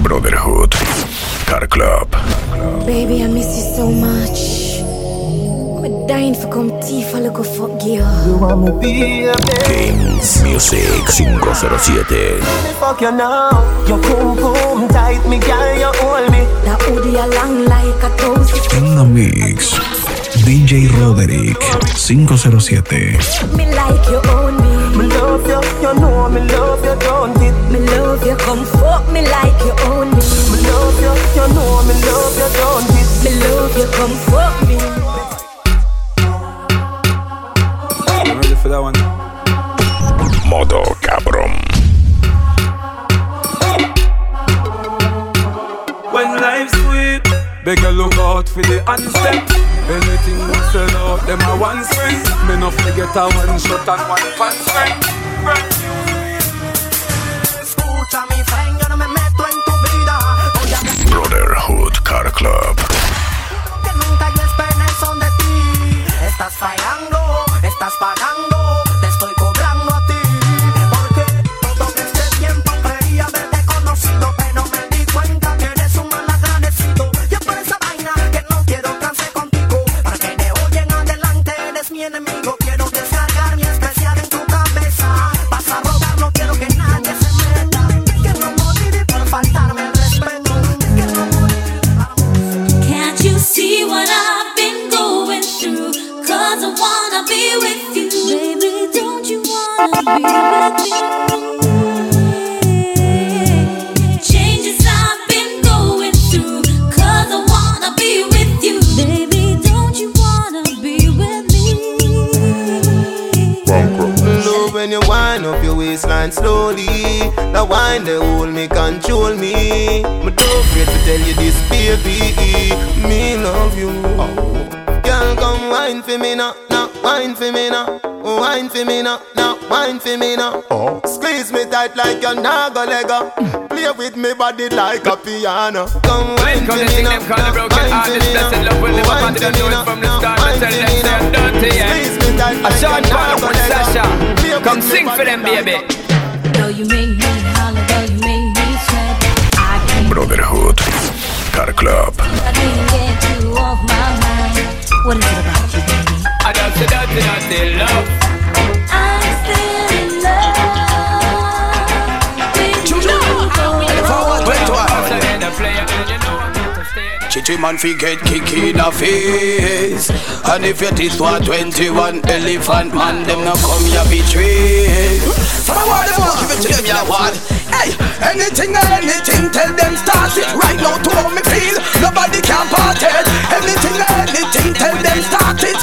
Brotherhood Car Club. Baby, I miss you so much. I'm dying for come tea for look fuck you. You want me be a Kings Music 507. fuck you now. You boom boom tight, me girl, you hold me. That hoodie a long like a toast. In the mix, DJ Roderick 507. Me like you own me. Me love you, you know me love you, don't it? Me love you, come fuck me like you own me. Me love you, you know me love you, don't it? Me love you, come fuck me. I'm ready for that one. Modo Cabron. When life's sweet, beg look out for the handstep. Anything we sell out, them a one spring. Me no forget a one shot and one pan string. Escucha mi friend, yo no me meto en tu vida. Brotherhood Car Club. Que nunca yo esperé son de ti. Estás fallando, estás pagando, te estoy cobrando a ti. Porque todo este tiempo creía haberte conocido, pero me di cuenta que eres un mal agradecido. Y es por esa vaina que no quiero trance contigo. Para que de hoy en adelante eres mi enemigo. Quiero descargar mi especial en tu cabeza. Vas a rogar, no quiero que nadie se meta. Que no moriré por faltarme el respeto. Que no moriré. Can't you see what I've been going through? Cause I wanna be with you. Baby, don't you wanna be with me? Changes I've been going through. Cause I wanna be with you. Baby, don't you wanna be with me? Love when you wind up your waistline slowly. The wine they hold me, control me. Me don't afraid to tell you this, baby. Me love you. Girl, come wine for me now, wine for me now, wine for me now, wine for me now. Squeeze me tight like a naga lega. Play with me body like a piano. Come wine for me now, wine for me now, wine for me now, wine for me now. Squeeze me tight like a naga lega. Come sing for them, baby. Though you make me holler, though you make me sweat, I can't Brotherhood Car Club. I can't get you off my mind. What is it about you, baby? I don't say dirty love. I'm still in love with you. Chichi man fi get kick in the face. And if you this one 21 elephant man, them no come ya betray. So I want them give it to them ya want. Hey, anything and anything, tell them start it. Right now to how me feel, nobody can part it. Anything and anything, tell them start it.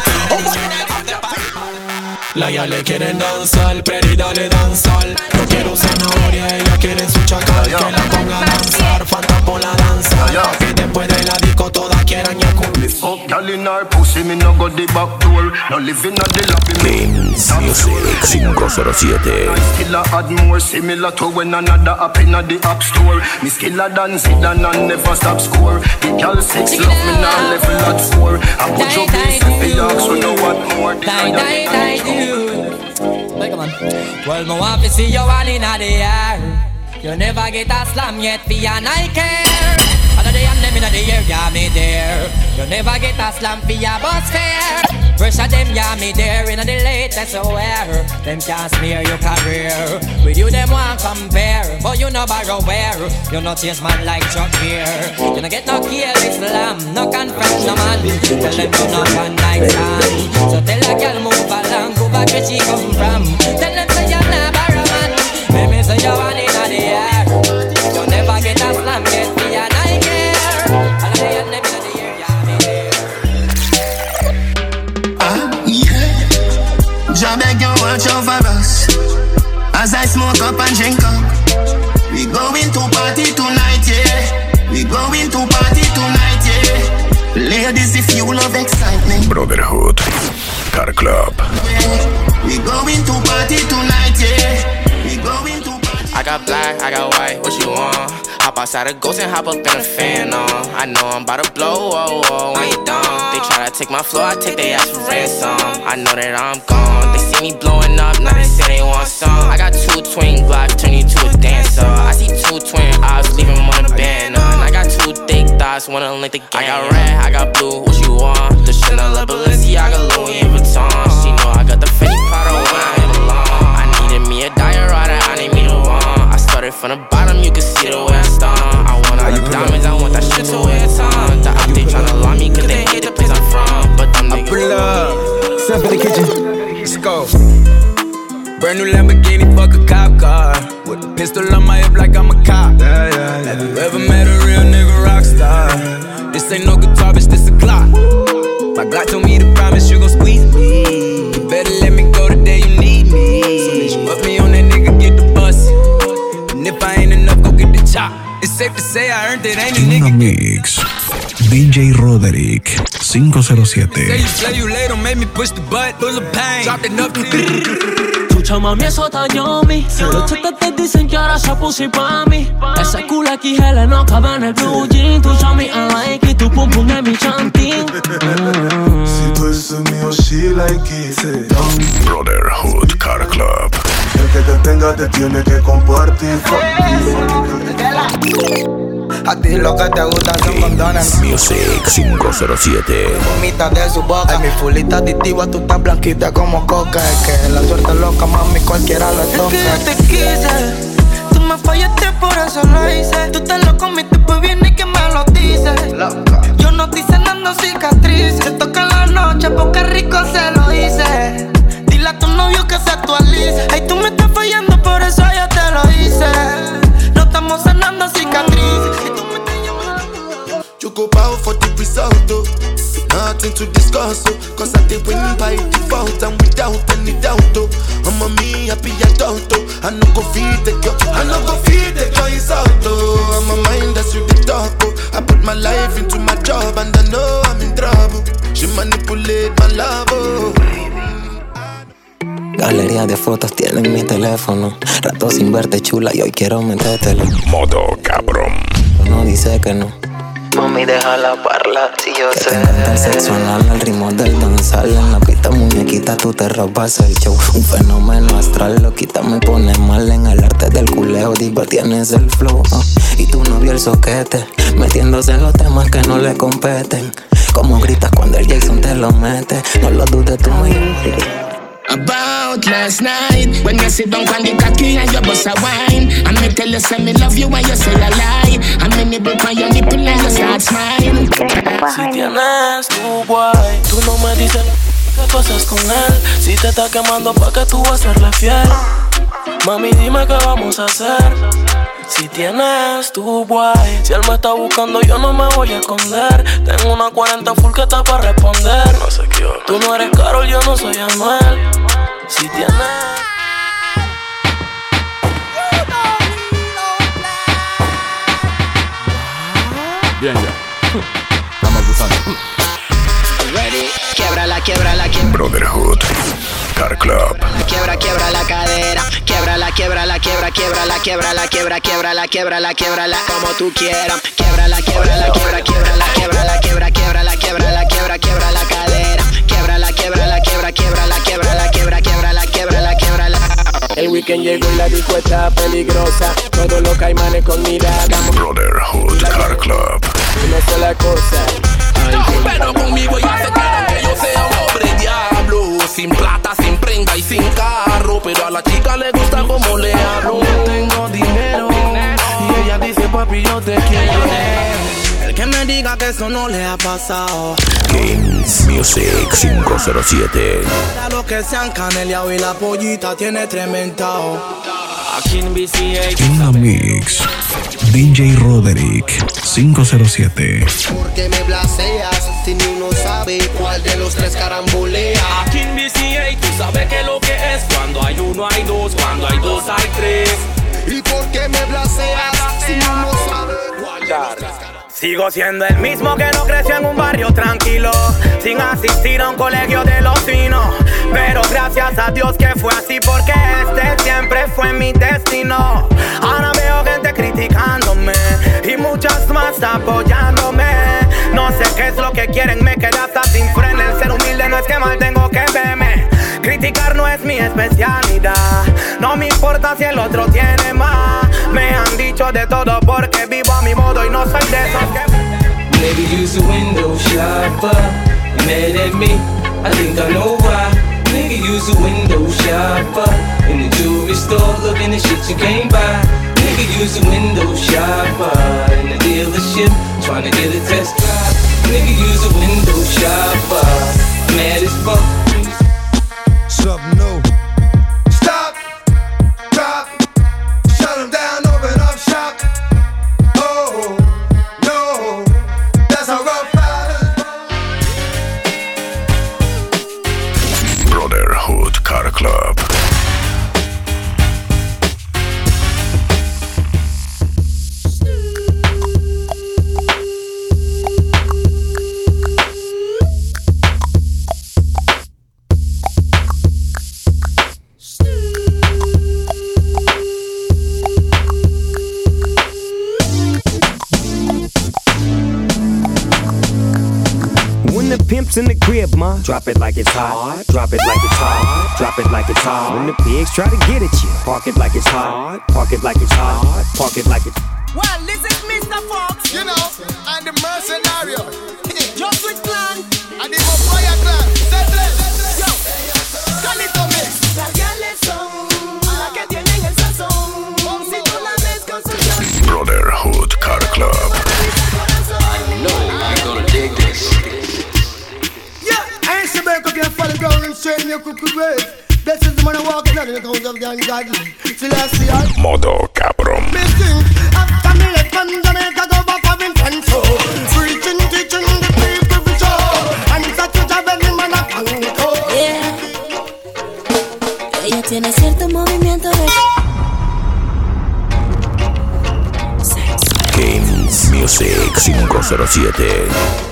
La ya le quieren danzar, Peri dale danzar. No quiero zanahoria, ella quiere su chacal. Que la ponga a danzar, falta por la danza. Que después de la disco todas quieran ya cool. Fuck girl in her pussy, me no go the back door. No living at the lobby. Kings Music 507. I still a add more similar to when another up in the app store. Me skiller than Zidane and never stop score. The girl 6 love me now level at 4. I put your face in the dark so know what more. Like come on. Well, me want to see you all in the air. You never get a slam yet, for your I care. Another day and them in the air, yeah me there. You never get a slam for your bus fare. Pressure them, yeah me there. In the latest aware, them can't smear your career. With you them want compare, but you no borrow where. You no chase man like Chuck here. You no get no careless slam, no confess no man. Tell them you no one night stand. So tell a girl move along, go back where she come from. Tell them say you not borrow man. Let me say you want in the air. You never get a slam yet, me and I care. And I am never in the air, yeah me there. Jah beg you watch over us as I smoke up and drink up. We going to party tonight, yeah. We going to party tonight, yeah. Ladies, if you love excitement, Brotherhood Car Club. yeah. We going to party tonight, yeah. We going to party. I got black, I got white, what you want? Hop outside a ghost and hop up in a fan on. I know I'm about to blow, oh, oh, when you done. They try to take my flow, I take their ass for ransom. I know that I'm gone, they see me blowing up, now they say they want some. I got 2 twin blocks, turn you to a dancer. I see 2 twin eyes, leaving 1 band. just wanna link the game. I got red, I got blue, what you want? The Chanel, Balenciaga, Louis Vuitton. She know I got the Fendi Prada when I hit along. I needed me a diet rider, I need me the one. I started from the bottom, you can see the way I stomp. I want all the diamonds, I want that shit to wear a ton. The op, they tryna lie me, cause they hate the place I'm from. But them niggas pull up, step in the kitchen, let's go. Brand new Lamborghini, fuck a cop car. With a pistol on my hip like I'm a cop. Have you ever met a real nigga rock star? This ain't no guitar, bitch, this a Glock. My Glock told me to promise you gon' squeeze me. You better let me go the day you need me. So bitch, put me on that nigga, get the bus. And if I ain't enough, go get the chop. It's safe to say I earned it, ain't a nigga. Mix DJ Roderick 507. Say you later, made me push the butt, full of pain. Dropped enough to Chucha mami, eso está yummy. Los chetes te dicen que ahora se pussy pa' mí. Ese culo XL no cabe en el blue jean. Tu chami I like it, tu pum pum es mi chantín. Si tú eres mío, she like it. Brotherhood Car Club. El que te tenga te tiene que compartir. A ti lo que te gusta son condones. Music 507. Vomita de su boca. Ay, mi fulita adictiva, tú estás blanquita como coca. Es que la suerte loca, mami, cualquiera le toca. Es que yo te quise, tú me fallaste, por eso lo hice. Tú te lo comiste, pues viene que me lo dices. Loca. Yo no estoy sanando cicatrices. Te toca en la noche, porque rico se lo hice. Dile a tu novio que se actualice. Ay, tú me estás fallando, por eso yo te lo hice. No estamos sanando cicatrices. Y tú me estás llamando. You go bow for the result, oh. Nothing to discuss, oh. Cause I did win by default and without any doubt, oh. I'm a me happy adult, oh. I no go feed the girl, I no go feed the girl, it's out, oh. I'm a mind that's you the top, oh. I put my life into my job and I know I'm in trouble. She manipulate my love, oh. Galería de fotos tienen mi teléfono. Rato sin verte chula y hoy quiero metértelo. Modo cabrón. No dice que no. Mami, déjala parlar, si yo que sé. te encanta el sexo anal, el ritmo del danzar. En la pista muñequita tú te robas el show. Un fenómeno astral, loquita me pone mal. En el arte del culeo, diva tienes el flow, Y tu novio el soquete, metiéndose en los temas que no le competen. Como gritas cuando el Jason te lo mete. No lo dudes tú, About last night, when you sit down on the cocky and you bust a wine, and me tell you say me love you and you say a lie, and me nibble on your nipple and you start smiling. Si tienes tu guay, tú no me dices qué cosas con él. Si te está quemando pa' que tú vas a serle fiel. Mami, dime qué vamos a hacer. Si tienes tu guay, si él me está buscando yo no me voy a esconder. Tengo una 40 full que está para responder. No sé qué hora. Tú no eres Karol, yo no soy Anuel. Si tienes... Bien ya. Estamos gustando. Ready, quiebrala, quiebrala, quiebrala. Brotherhood Car Club. Quiebra, quiebra la cadera. Quiebrala, quiebrala, quiebra, quiebrala, quiebrala, quiebra, quiebrala, quiebrala, quiebrala, como tú quieras. Quiebrala, quiebrala, quiebra, quiebrala, quiebrala, quiebra, quiebrala, quiebrala, quiebra, quiebra la cadera. Quiebrala, quiebrala, quiebra, quiebrala, quiebrala, quiebra, quiebrala, quiebrala, quiebrala. El weekend llegó y la disco está peligrosa. Todos los caimanes con mirada. Brotherhood Car Club. Una sola cosa. Pero conmigo ya se quedan que yo sea un pobre diablo. Sin plata, sin prenda y sin carro. Pero a la chica le gusta como le hablo. Tengo dinero y ella dice papi yo te quiero. El que me diga que eso no le ha pasado. Kings Music 507. A lo que se han caneleado y la pollita tiene tremendao. Aquí en BCH. In the Mix DJ Roderick 507. ¿Por qué me blaseas si ni uno sabe cuál de los tres carambolea? Aquí en BCH tú sabes que lo que es. Cuando hay uno hay dos, cuando hay dos hay tres. ¿Y por qué me blaseas si ni uno sabe cuál de los tres carambolea? Sigo siendo el mismo que no creció en un barrio tranquilo, sin asistir a un colegio de los finos. Pero gracias a Dios que fue así, porque este siempre fue mi destino. Ahora veo gente criticándome y muchas más apoyándome. No sé qué es lo que quieren, me quedé hasta sin freno. El ser humilde no es que mal tengo que verme. Criticar no es mi especialidad. No me importa si el otro tiene más. Me han dicho de todo porque vivo a mi modo y no soy de esos que... Nigga, use a window shopper. Mad at me, I think I know why. Nigga, use a window shopper. In the jewelry store, looking at shit you can't buy. Nigga, use a window shopper. In the dealership, trying to get a test drive. Nigga, use a window shopper. Mad as fuck. Something new. Stop, drop, shut them down, open up shop. Oh, no, that's how rough riders. Brotherhood Car Club. Pimps in the crib, ma. Drop it like it's hot. Drop it like it's hot. Drop it like it's hot. When the pigs try to get at you, park it like it's hot. Park it like it's hot. Park it like it's. Well, this is Mr. Fox. You know, and the mercenario. Just with clan. And the fire clan. Yo, call it a mix. La gale son, la que tienen el sazón. Si tú la ves con su Brotherhood Car Club. I know you're gonna dig this. I ain't so back up here, fall down and straight in your crooked ways. This is the man walking out in the house of the ungodly. See, let's see, Modo Cabron. Missing, a family from Jamaica, go back for him, friends. Preaching, teaching the people to show. And it's a church of every man a canto. Yeah. Ella tiene cierto movimiento de... Kings Music 507.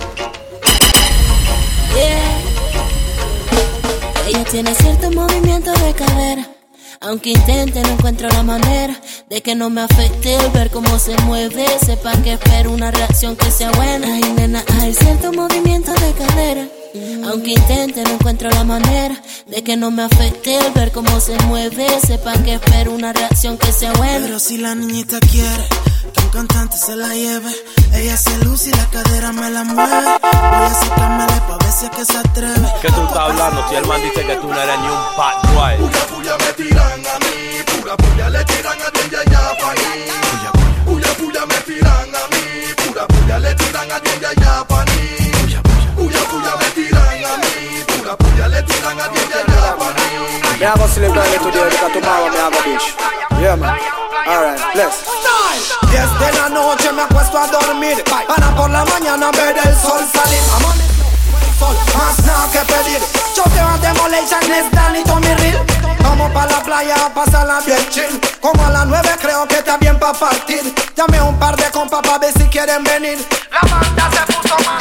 Ella tiene cierto movimiento de cadera. Aunque intente, no encuentro la manera de que no me afecte el ver cómo se mueve. Sepa que espero una reacción que sea buena. Ay, nena, hay cierto movimiento de cadera. Aunque intente, no encuentro la manera de que no me afecte el ver cómo se mueve. Sepa que espero una reacción que sea buena. Pero si la niñita quiere que un cantante se la lleve, ella se luce y la cadera me la mueve. Voy a sacármela pa' ver si es que se atreve. ¿Qué tú estás hablando? Si el man dice que tú no eres ni un bad boy. Puya, puya me tiran a mí. Pura puya le tiran a DJ Yapani. Puya, puya me tiran a mí. Pura puya le tiran a DJ Yapani. Puya, puya me tiran a mí. Pura puya le tiran a DJ Yapani. Me hago celebrate today because tomorrow me hago bitch. Yeah, man. Alright, bless. 10 de la noche me acuesto a dormir para por la mañana ver el sol salir. Sol, más nada que pedir. Choteo a Demolition, Les Dan y Tommy Real. Vamos pa' la playa a pasarla bien chill. Como a las 9 creo que está bien pa' partir. Llamé un par de compas pa' ver si quieren venir. La banda se puso más.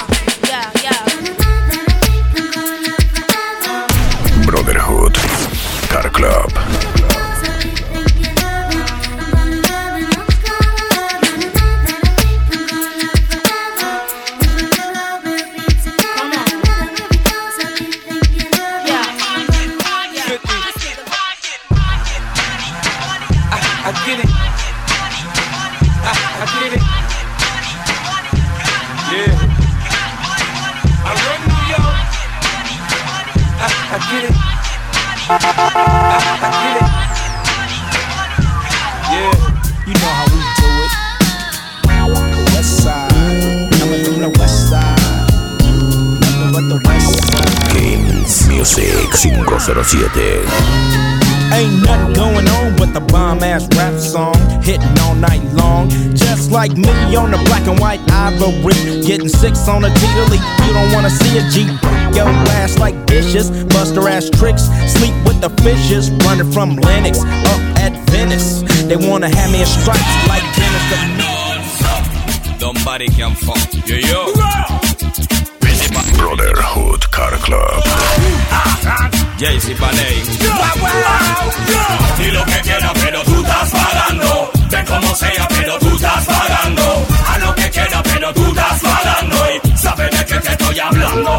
Brotherhood Car Club. I get it. I get it. Yeah. I run New York. I get it. I get it. Yeah. You know how we do it. West side. Coming from the west side. Nothing but the west side. Kings Music 507. Ain't nothing going on but the bomb-ass rap song hitting all night long. Just like me on the black and white ivory, getting 6 on a T-Lee. You don't wanna see a G. Yo, ass like dishes, bust her ass tricks, sleep with the fishes, running from Lennox up at Venice. They wanna have me in stripes like Dennis the Nobody can fuck. Yo, yo. Brotherhood Car Club. JC Panay. Di lo que quieras, pero tú estás pagando. Ven como sea, pero tú estás pagando. A lo que quieras, pero tú estás pagando. Y sabes de qué te estoy hablando.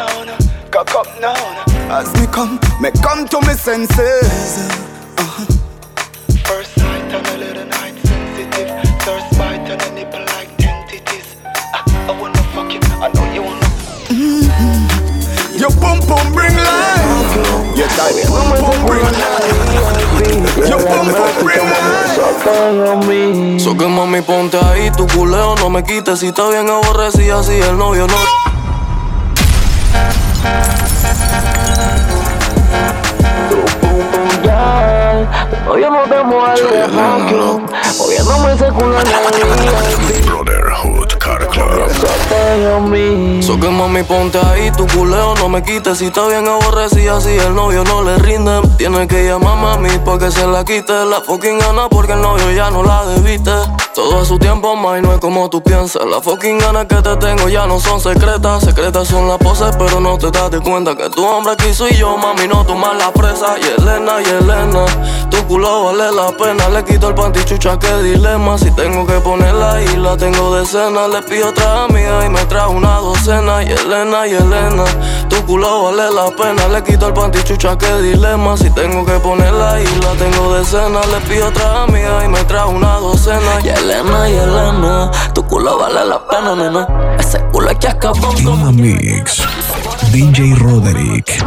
As me come to my senses. Your pum pum bring life. Your tiny pum pum bring life. Your pum pum bring life. So que mami ponte ahí, tu culeo no me quites. Si está bien aborrecida, si el novio no. Oye, no te mueves, moviéndome ese culo en el Brotherhood Car Club. So que mami ponte ahí, tu culeo no me quites. Si está bien aborrecida, si el novio no le rinde, tiene que llamar a mami pa' que se la quite. La fucking gana porque el novio ya no la debiste. Todo a su tiempo, ma, y no es como tú piensas. Las fucking ganas que te tengo ya no son secretas. Secretas son las poses, pero no te das de cuenta que tu hombre aquí soy yo, mami, no tomas la presa. Y Elena, tu culo vale la pena. Le quito el panty, chucha, qué dilema. Si tengo que ponerla ahí, la tengo de cena. Le pido otra amiga y me trae una docena. Y Elena, tu culo vale la pena. Le quito el panty, chucha, qué dilema. Si tengo que ponerla ahí, la tengo de cena. Le pido otra amiga y me trae una docena. Y Elena, tu culo vale la pena, nena. Ese culo es que acabó Clima Mix. DJ Roderick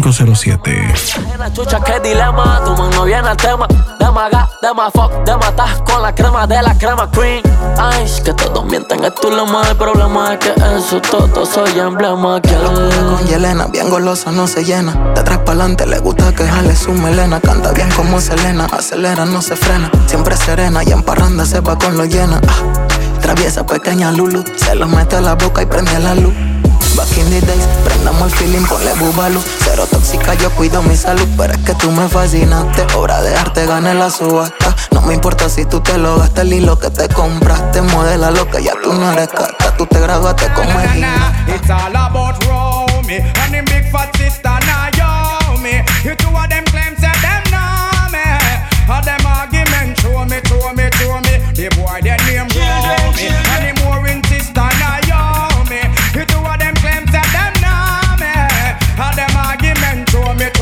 507. Chucha, qué dilema, tu mano viene al tema. De maga, de más fuck, de matar con la crema de la crema queen. Ay, que todos mienten, es tu lema. El problema es que eso todo soy emblema. Que con Yelena, bien golosa, no se llena. De atrás pa'lante le gusta que jale su melena. Canta bien como Selena, acelera, no se frena. Siempre serena y en parranda se va con lo llena. Traviesa pequeña Lulu, se los mete a la boca y prende la luz. Back in the days, prendamos el feeling, ponle bubalu. Cero tóxica, yo cuido mi salud. Pero es que tú me fascinaste, obra de arte, gané la subasta. No me importa si tú te lo gastas, el hilo que te compraste. Modela lo que ya tú no eres carta. Tú te graduaste como el It's all about Romy and them big fat sister Naomi. You two of them claims that them know me. All them argument show me. The boy their name Romy and the more in sister Naomi. You two of them claims that them know me. All them argument show me.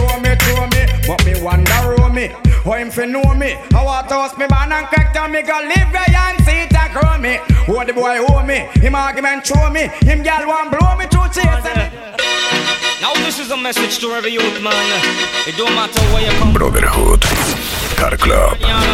But me wonder Romy, how him fi know me? I want to host me man and crack down me go live right and see it a grow me. Oh the boy owe me, him argument show me. Him gal want blow me through chasing. Now this is a message to every youth man. It don't matter where you come. Brotherhood Car Club.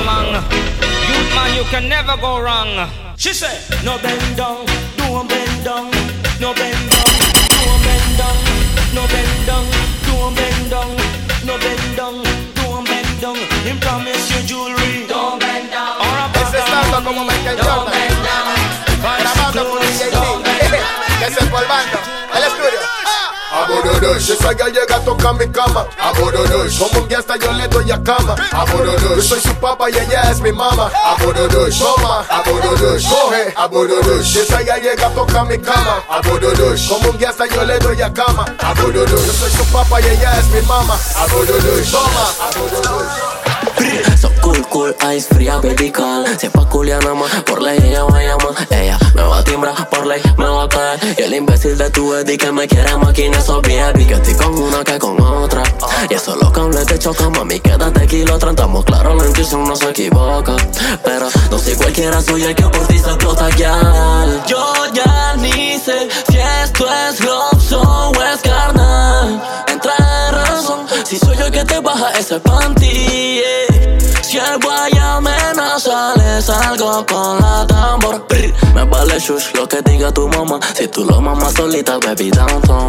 Youth man, you can never go wrong. She said, no bend down, don't bend down. No bend down, don't bend down. No bend down, don't bend down. No bend down, don't bend down. Him promise you jewelry. Don't bend down. Ese estando como Michael Jordan. Grabando con DJ que se polvando el estudio. Abududush, esa gal llega a tocar mi cama. Abududush, como un gangsta yo le doy a cama. Abududush, yo soy su papá y ella es mi mamá. Abududush, toma, Abududush, coge. Abududush, esa gal llega a tocar mi cama. Abududush, como un gangsta yo le doy a cama. Abududush, yo soy su papá y ella es mi mamá. Abududush, toma, Abududush. So cool, ice fría, baby call. Si es pa' culiar nada más, por ley ella va a llamar. Ella me va a timbrar, por ley me va a caer. Y el imbécil de tu Eddie que me quiere maquinar esos baby. Que estoy con una que con otra. Y eso los cables te chocan, mami, quédate kilómetros. Estamos claros, la intuición no se equivoca. Pero no soy cualquiera, soy el que por ti se explota ya. Yo ya ni sé si esto es love o es carnal. Entra en razón, si soy yo el que te baja ese panty, Si el boy amenaza, le salgo con la tambor. Me vale shush lo que diga tu mamá. Si tú lo mamas solita, baby, downtown.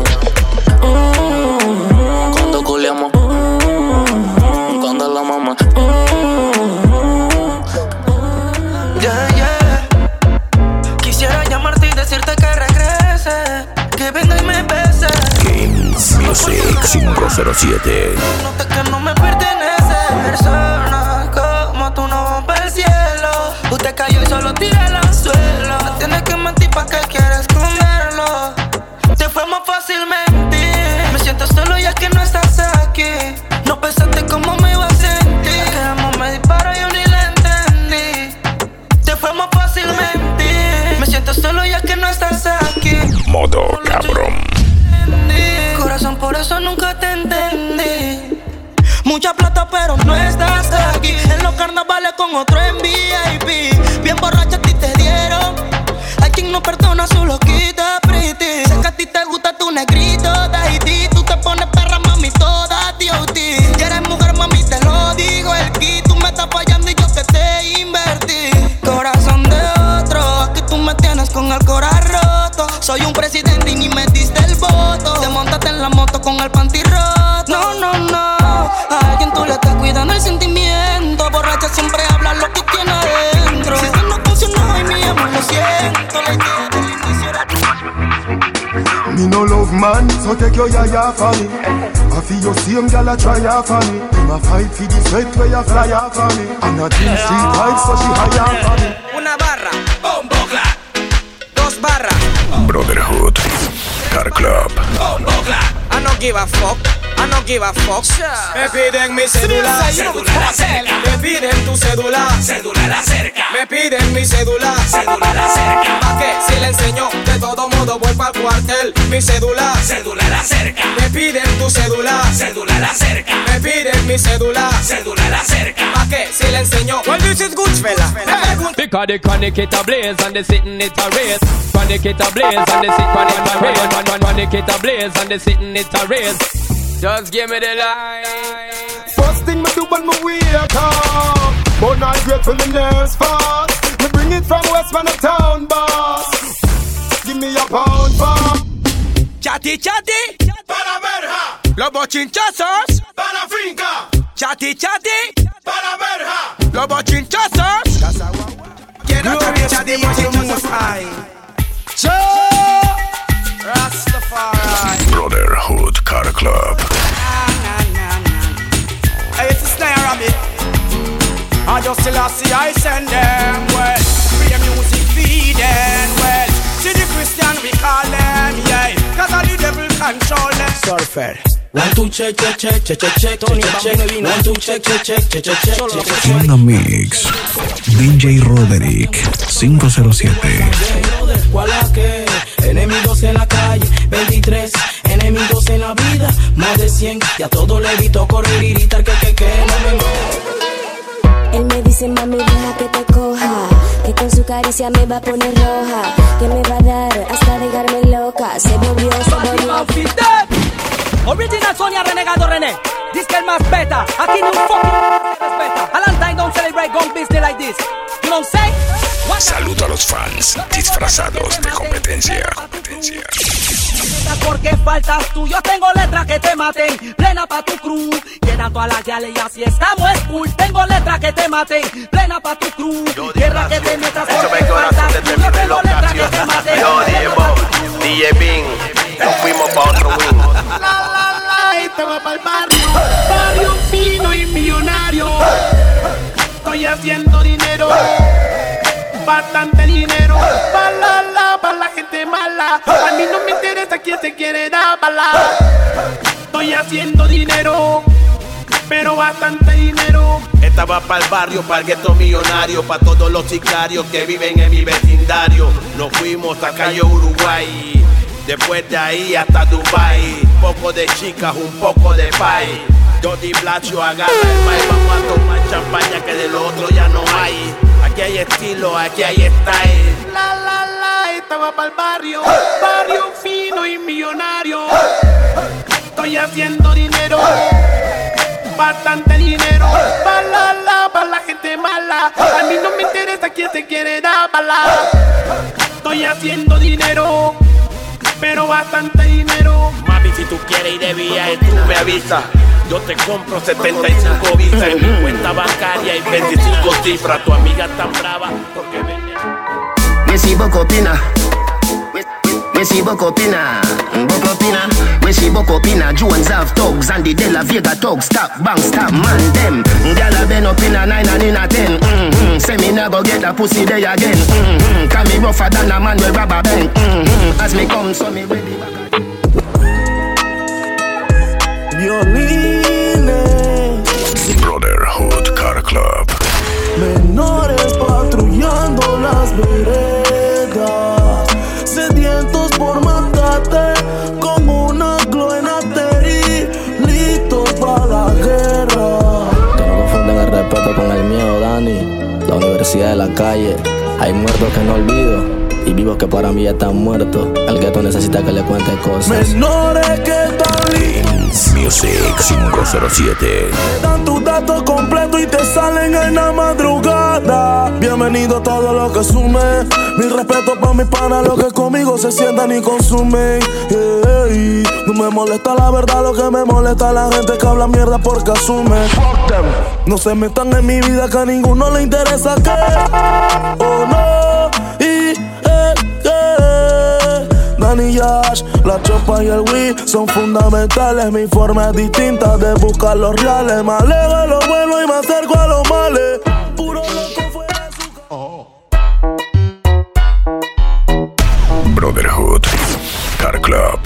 Cuando culiamos, cuando la mamá. Quisiera llamarte y decirte que regrese, que venga y me bese. Kings Music 507. Noté que no me pertenece. Persona como tú no rompe el cielo. Usted cayó y solo tira el anzuelo. No tienes que mentir pa' que quieres esconderlo. Te fue más fácil mentir. Me siento solo ya que no estás aquí. No pensaste cómo me iba a sentir. Que amo me dispara y yo ni la entendí. Te fue más fácil mentir. Me siento solo ya que no estás aquí. Modo cabrón. Corazón, por eso nunca te entendí. Mucha plata pero no estás aquí. En los carnavales con otro en VIP. Bien borracha a ti te dieron. Hay quien no perdona su loquita pretty. Sé que a ti te gusta tu negrito de Haití. Tú soy un presidente y ni me diste el voto. Te montaste en la moto con el panty roto. No, no, no. A alguien tú le estás cuidando el sentimiento. Borracha siempre habla lo que tiene adentro. Si eso no funcionó y mi amor lo siento. La idea del inicio era Me no love man, so take your yaya for me. I feel your same girl a try for me. Him a fight for the sweat where you fly for me. And a team street wife so she hire for me. Una barra, bombo clap. Dos barras, Brotherhood Car Club. bombo clap. I no give a fuck. I no give a fuck. Me piden mi cédula, cédula la cerca. Me piden tu cédula, cédula la cerca. Me piden mi cédula, cédula la cerca. ¿Pa' qué? Si le enseño, de todo modo voy pa'l cuartel. Mi cédula, cédula la cerca. Me piden tu cédula, cédula la cerca. Me piden mi cédula, cédula la cerca. ¿Pa' qué? Si le enseño, well this is good fella. Because the chronic it a blaze and the sitting it a race. Chronic it a blaze and the sitting it a race. Chronic it a blaze and the sitting it a race. Just give me the line. First thing me do when me wake up, but not grateful me nerves fast. Me bring it from West Man of town, boss. Give me a pound for Chati chati, para verja. los bochinchosos. Para finca, Chati chati, para verja. los bochinchosos. Quiero saber chati bochinchosos hay. Rastafari. Brotherhood Car Club. Hey, it's a snare rabbit. I just still see I send them. Well, free music feed them. Well, see the Christian we call them. Yeah, cause all the devil control them. Surfer. 1, 2, check, check, check, check, check, check, check, 1, 2, check, check, check, check, check, check. En la mix, DJ Roderick 507. ¿Cuál es que? Enemigos en la calle, 23 enemigos en la vida, más de 100. Y a todo le evito correr y gritar que no me. Él me dice, mami, deja que te coja, que con su caricia me va a poner roja, que me va a dar hasta dejarme loca. Se volvió. Original Sonia Renegado René. This girl más beta. Aquí no fucking respeta. Valentine don't celebrate gun business like this. You know what I'm saying? Saludo a los fans disfrazados de competencia. Porque faltas tú, yo tengo letras que te maten, plena pa' tu crew, llena todas las gales y así estamos es cool. Tengo letras que te maten, plena pa' tu crew, guerra que te metas porque faltas tú, yo tengo letras que te maten. Yo, DJ Bing, nos fuimos pa' otro wing. Te va pa'l barrio, barrio fino y millonario. Estoy haciendo dinero, bastante dinero. Pa' la gente mala. A mí no me interesa quién se quiere dar bala. Estoy haciendo dinero, pero bastante dinero. Esta va pa'l barrio, pa'l gueto millonario, pa' todos los sicarios que viven en mi vecindario. Nos fuimos a Calle Uruguay, después de ahí hasta Dubai. Poco de chicas, un poco de pay. Jody Blasio agarra el mic, vamos a tomar champaña que de lo otro ya no hay. Aquí hay estilo, aquí hay style. Estaba pa'l barrio, barrio fino y millonario. Estoy haciendo dinero, bastante dinero. Pa' la gente mala. A mí no me interesa quién se quiere dar bala. Estoy haciendo dinero, pero bastante dinero. Mami, si tú quieres ir de viaje, tú me avisas. Yo te compro 75 visas en mi cuenta bancaria y 25 cifras. Tu amiga tan brava porque vende. We see Bocopina. We see Bocopina. Bocopina. We see Bocopina. Jones have thugs and the De La Vega thugs. Stop, bang, stop, man, them. Gyal been up in a 9 and in a 10. Say me nah go get a pussy day again. Can me rougher than a man with rubber band. As me come, so me ready back. Violines. Brotherhood Car Club. Menores patrullando las veredas, sedientos por matarte con una gloenateri, listos para la guerra. Que no confunden el respeto con el miedo, Dani. La universidad de la calle, hay muertos que no olvido y vivos que para mí ya están muertos. El gueto necesita que le cuente cosas. Menores que están Dance Music 507. Te dan tus datos completos y te salen en la madrugada. Bienvenido a todo lo que sume. Mi respeto pa' mis panas, los que conmigo se sientan y consumen. Hey, no me molesta la verdad, lo que me molesta es la gente que habla mierda porque asume. No se metan en mi vida que a ninguno le interesa que oh no. Y Danny Yash, la chopa y el Wii son fundamentales. Mi forma es distinta de buscar los reales. Me alejo a lo bueno y me acerco a los males. Puro loco fuera de su Brotherhood Car Club.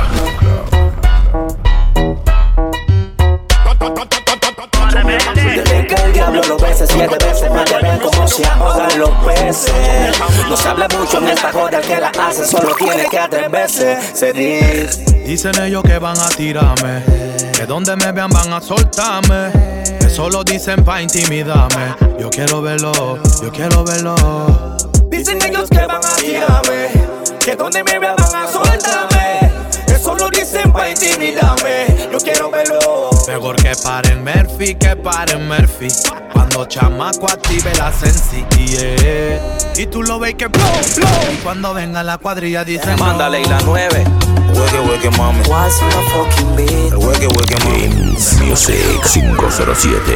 Dile que el diablo lo bese 7 veces más, ven como se ahogan los peces. No se habla mucho en esta joda, el que la hace solo tiene que atreverse. Se dice. Dicen ellos que van a tirarme, que donde me vean van a soltarme, que solo dicen pa' intimidarme. Yo quiero verlo, yo quiero verlo. Dicen ellos que van a tirarme, que donde me vean van a soltarme, que solo dicen pa' intimidarme. Yo quiero verlo. Mejor que paren Murphy, que paren Murphy. Cuando chamaco active la sensi, yeah. Y tú lo ves que blow, blow. Y cuando venga la cuadrilla dicen mándale y la 9. Weke mami. What's my fucking beat? Weke mami. Dance Music 507.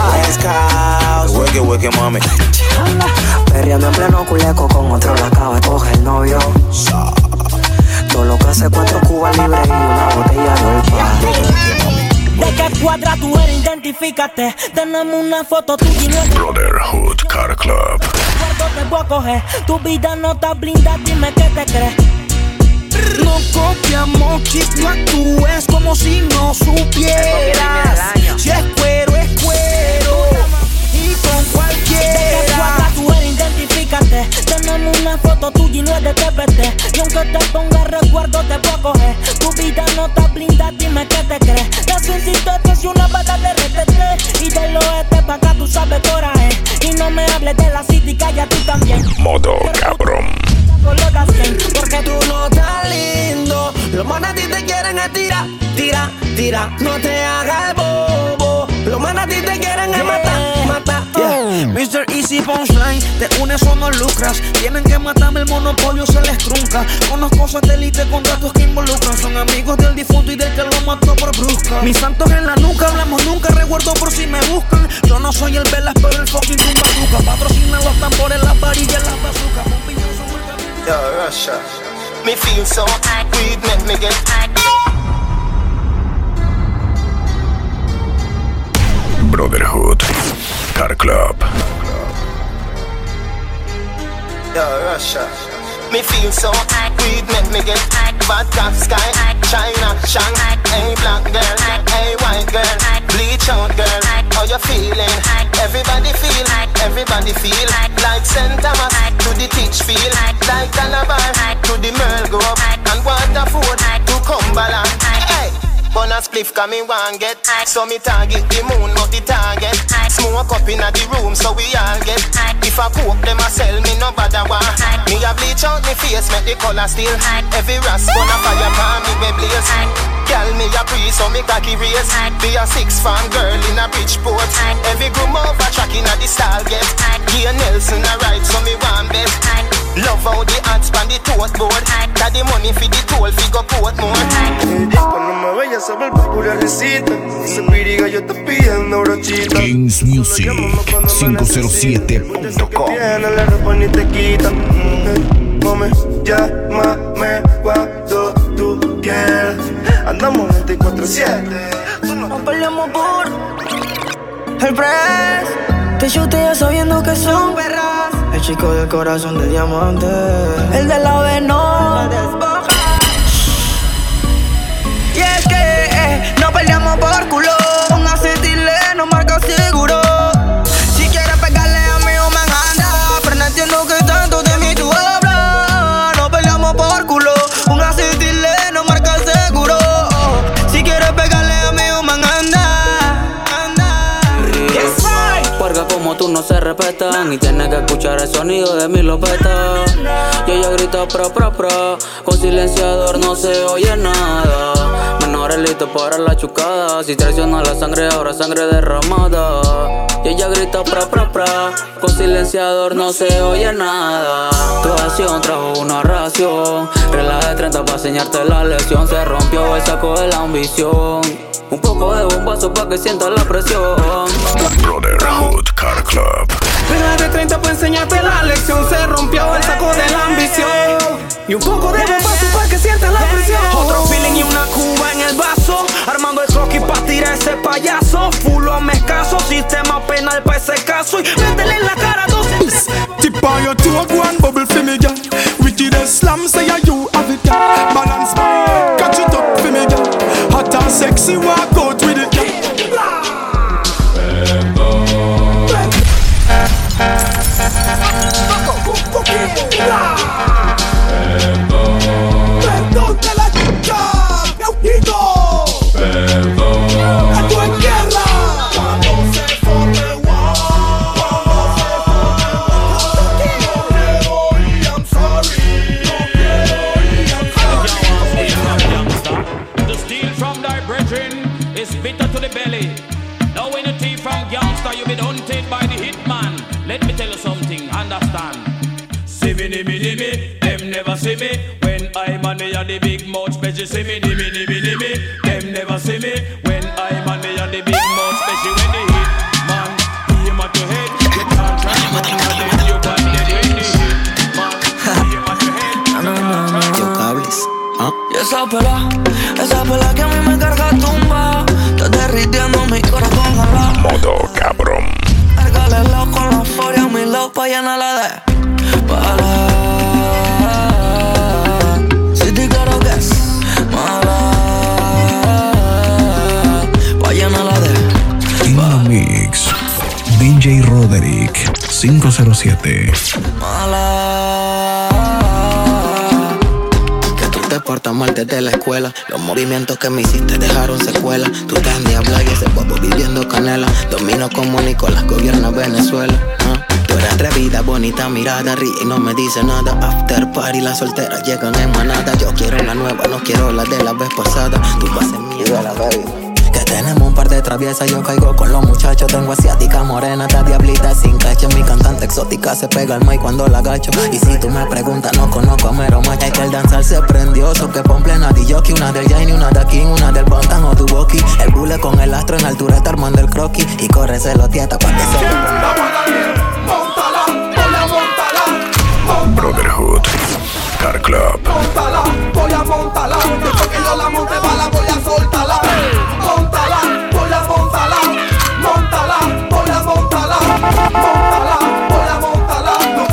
Weke mami. Perreando en pleno culeco con otro la acaba de coger novio. Todo lo que hace 4 cubas libres y una botella de olpa. ¿De qué cuadra tú eres? Identifícate. Tenemos una foto tuya y no es Brotherhood Car Club. te voy a coger. Tu vida no está blindada, dime qué te crees. No copiamos, chico, no actúes como si no supieras. Si es cuero, es cuero. Y con cualquiera. ¿De qué cuadra tú eres? Identifícate. Tenemos una foto tuya y no es de TPT. Y aunque te ponga recuerdo, te voy a coger. Tu vida no está blindada, dime qué te crees. La sensibilidad es una bata de RTT. Y del oeste pa' acá tú sabes coraje. Y no me hables de la city, calla tú también. Modo cabrón. Porque tú no estás lindo. Los manes a ti te quieren es tirar, tira, tira. No te hagas el bobo. Los manes a ti te quieren es matar, matar. Yeah. Mr. Easy Punchline, te unes o no lucras. Tienen que matarme, el monopolio se les trunca. Conozco satélite con datos que involucran. Son amigos del difunto y del que lo mató por brusca. Mis santos en la nuca, hablamos nunca, recuerdo por si me buscan. Yo no soy el Velas, pero el fucking tumbazuca. Patrocina los tambores, las varillas, las bazucas. Yo, Russia, me feel so weed make me get Brotherhood Car Club. Yo, Russia, me feel so weed make me get vodka sky, China, Shang, hey black girl, hey white girl, bleach out girl, how you feeling? Everybody feel like St. Thomas to the teach feel like Calabar to the Merle Grove and Waterford to Cumberland. Hey, bun a spliff 'cause me want get, so me target the moon not the target. Smoke up inna the room so we all get. If I cook them a sell me no bother wa. Me a bleach out me face make the color still. Every ras gonna fire pan me we blaze. Girl me a pre so me cocky race. Be a 6 farm girl in a Bridgeport. Every groom over track inna the stall get. Here Nelson a ride so me want bet. Love how the ads pan the tote board. Got the money for the toll fi go Portmore. Cuando me vayas a ver pa' pura recita. Ese piriga yo te pidiendo brochita. Kings Music 507.com. Tiene la ropa ni te quitan. Mame, llámame cuando tú quieras. Andamos 24/7. No peleamos por el press. Te chutea sabiendo que son perras. El chico del corazón de diamante. El de la B no. Y es que no peleamos por culo. Un acetileno marca seguro. Si quieres pegarle a mí o me anda. Pero no entiendo que tanto de mí tú hablas. No peleamos por culo. Un acetileno marca seguro. Si quieres pegarle a mí o me anda. Porque como tú no se respetan y tienes que escuchar el sonido de mi lopeta. Y ella grita pro, con silenciador no se oye nada. Menos ahora es listo para la chucada. Si traiciona la sangre, ahora sangre derramada. Y ella grita pra pra pra, con silenciador no se oye nada. Tu acción trajo una ración, regla de 30 para enseñarte la lección. Se rompió el saco de la ambición, un poco de bombazo pa' que sientas la presión. Brotherhood Car Club. Regla de 30 para enseñarte la lección. Se rompió el saco de la ambición y un poco de bombazo pa' que sientas la presión. Otro feeling y una cuba en el vaso, armando el croquis pa' tirar ese payaso. Fulo me escaso, sistema penal pa' ese caso. Y métele en la cara 12. Tip on your toe, go and bubble for me, girl. Wicked as slam, say you have it, girl. Balance, catch it up for me, girl. Hot and sexy, walk out with it, girl. Perdón de la chica, Neuquito. Perdón. Esto es guerra. Cuando se forme I'm sorry. The steal from thy brethren is bitter to the belly. Now when you thief from gangster, you been hunted by the hitman. Let me tell you something, understand? See me, them never see me. When I'm on the big mouth, special see me, them never see me. When I'm on the big mouth, special when the hitman aim at your head, you can't try to run them, you got dead when the hitman aim at your head. Yo cables. Y esa pela que a mí me carga tumba, está derritiendo mi corazón jalado. Modo cabrón. Cárgale loco con la furia, mi loco pa' llenarla de bala. Si te quiero que es mala, pa' llenarla de bala. Mix DJ Roderick 507. mala. Te portas mal desde la escuela. Los movimientos que me hiciste dejaron secuela. Tú estás en diabla y ese bobo viviendo canela. Domino como Nicolás, gobierna Venezuela. Tú eres atrevida, bonita mirada, ríe y no me dice nada. After party, las solteras llegan en manada. Yo quiero la nueva, no quiero la de la vez pasada. Tú vas en mierda, baby. Que tenemos un par de traviesas, yo caigo con los muchachos. Tengo asiática, morena, ta diablita sin cacho. Mi cantante exótica se pega al mic cuando la agacho. Y si tú me preguntas, no conozco a Mero Macha. Es que el danzar se prendió, so que pon plena de jockey. Una del Jane, una de King, una del Bantan o Duboki. El bule con el astro en altura está armando el croquis. Y corre celotiata pa' que se Brotherhood Car Club. Móntala, voy a montarla. Después que yo la monte, la voy a soltarla. Móntala, voy a montarla. Móntala, voy a montarla. Móntala, voy a montarla.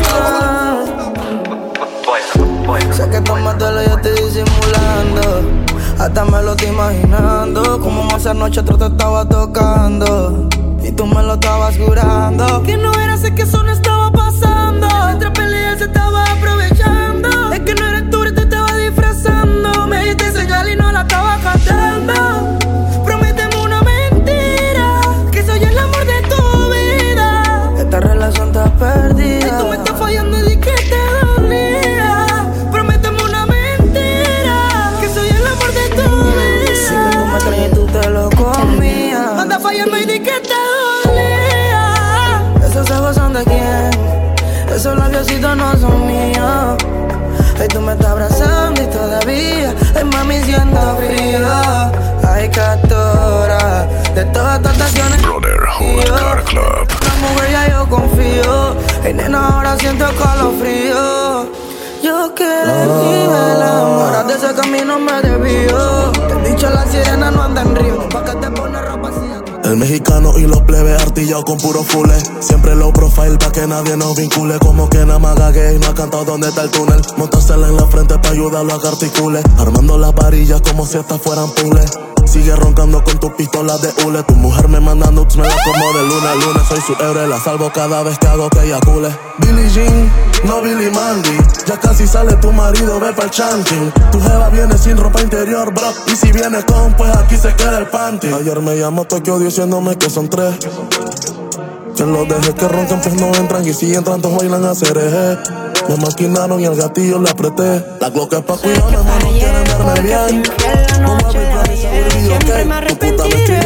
No quiero. Sé que tómatelo, yo estoy disimulando. Hasta me lo estoy imaginando. Como más anoche otro te estaba tocando y tú me lo estabas jurando. Que no era, sé que eso no estaba pasando. Nuestra pelea se estaba aprovechando. Es que no eres tú, te estaba disfrazando. Me diste señal y no la estaba cantando. Prométeme una mentira, que soy el amor de tu vida. Esta relación está perdida. Y tú me estás fallando y di que te dolía. Prométeme una mentira, que soy el amor de tu vida. Si que tú me traes y tú te lo comías. Anda fallando y di que te dolía. Esos ojos son de quién, esos labiositos no son míos. Ay, tú me estás abrazando y todavía, ay, mami, siento frío. Ay, captura de todas tus estaciones. Brotherhood Car Club. La mujer ya yo confío. Ay, nena, ahora siento calofrío. Yo que elegí el amor, ahora de ese camino me desvío. Te he dicho, la sirena no anda en río. Pa' que te pone ropa así. El mexicano y los plebes artillados con puro fule. Siempre low profile pa' que nadie nos vincule. Como que nada más gague y no ha cantado dónde está el túnel. Montársela en la frente pa' ayudarlo a que articule. Armando las varillas como si estas fueran pules. Sigue roncando con tus pistolas de hule. Tu mujer me manda nudes, me la como de luna a lunes. Soy su héroe, la salvo cada vez que hago que eyacule. Billie Jean, no Billy Mandy. Ya casi sale tu marido, ve pa'l chanting. Tu jeva viene sin ropa interior, bro. Y si viene con, pues aquí se queda el panty. Ayer me llamó Tokio diciéndome que son 3. Que los dejé que roncan, pues no entran. Y si entran, todos bailan a cereje. Me maquinaron y el gatillo le apreté. La Glock es pa' cuidarme, no quieren verme bien. Como a Siempre me arrepentiré.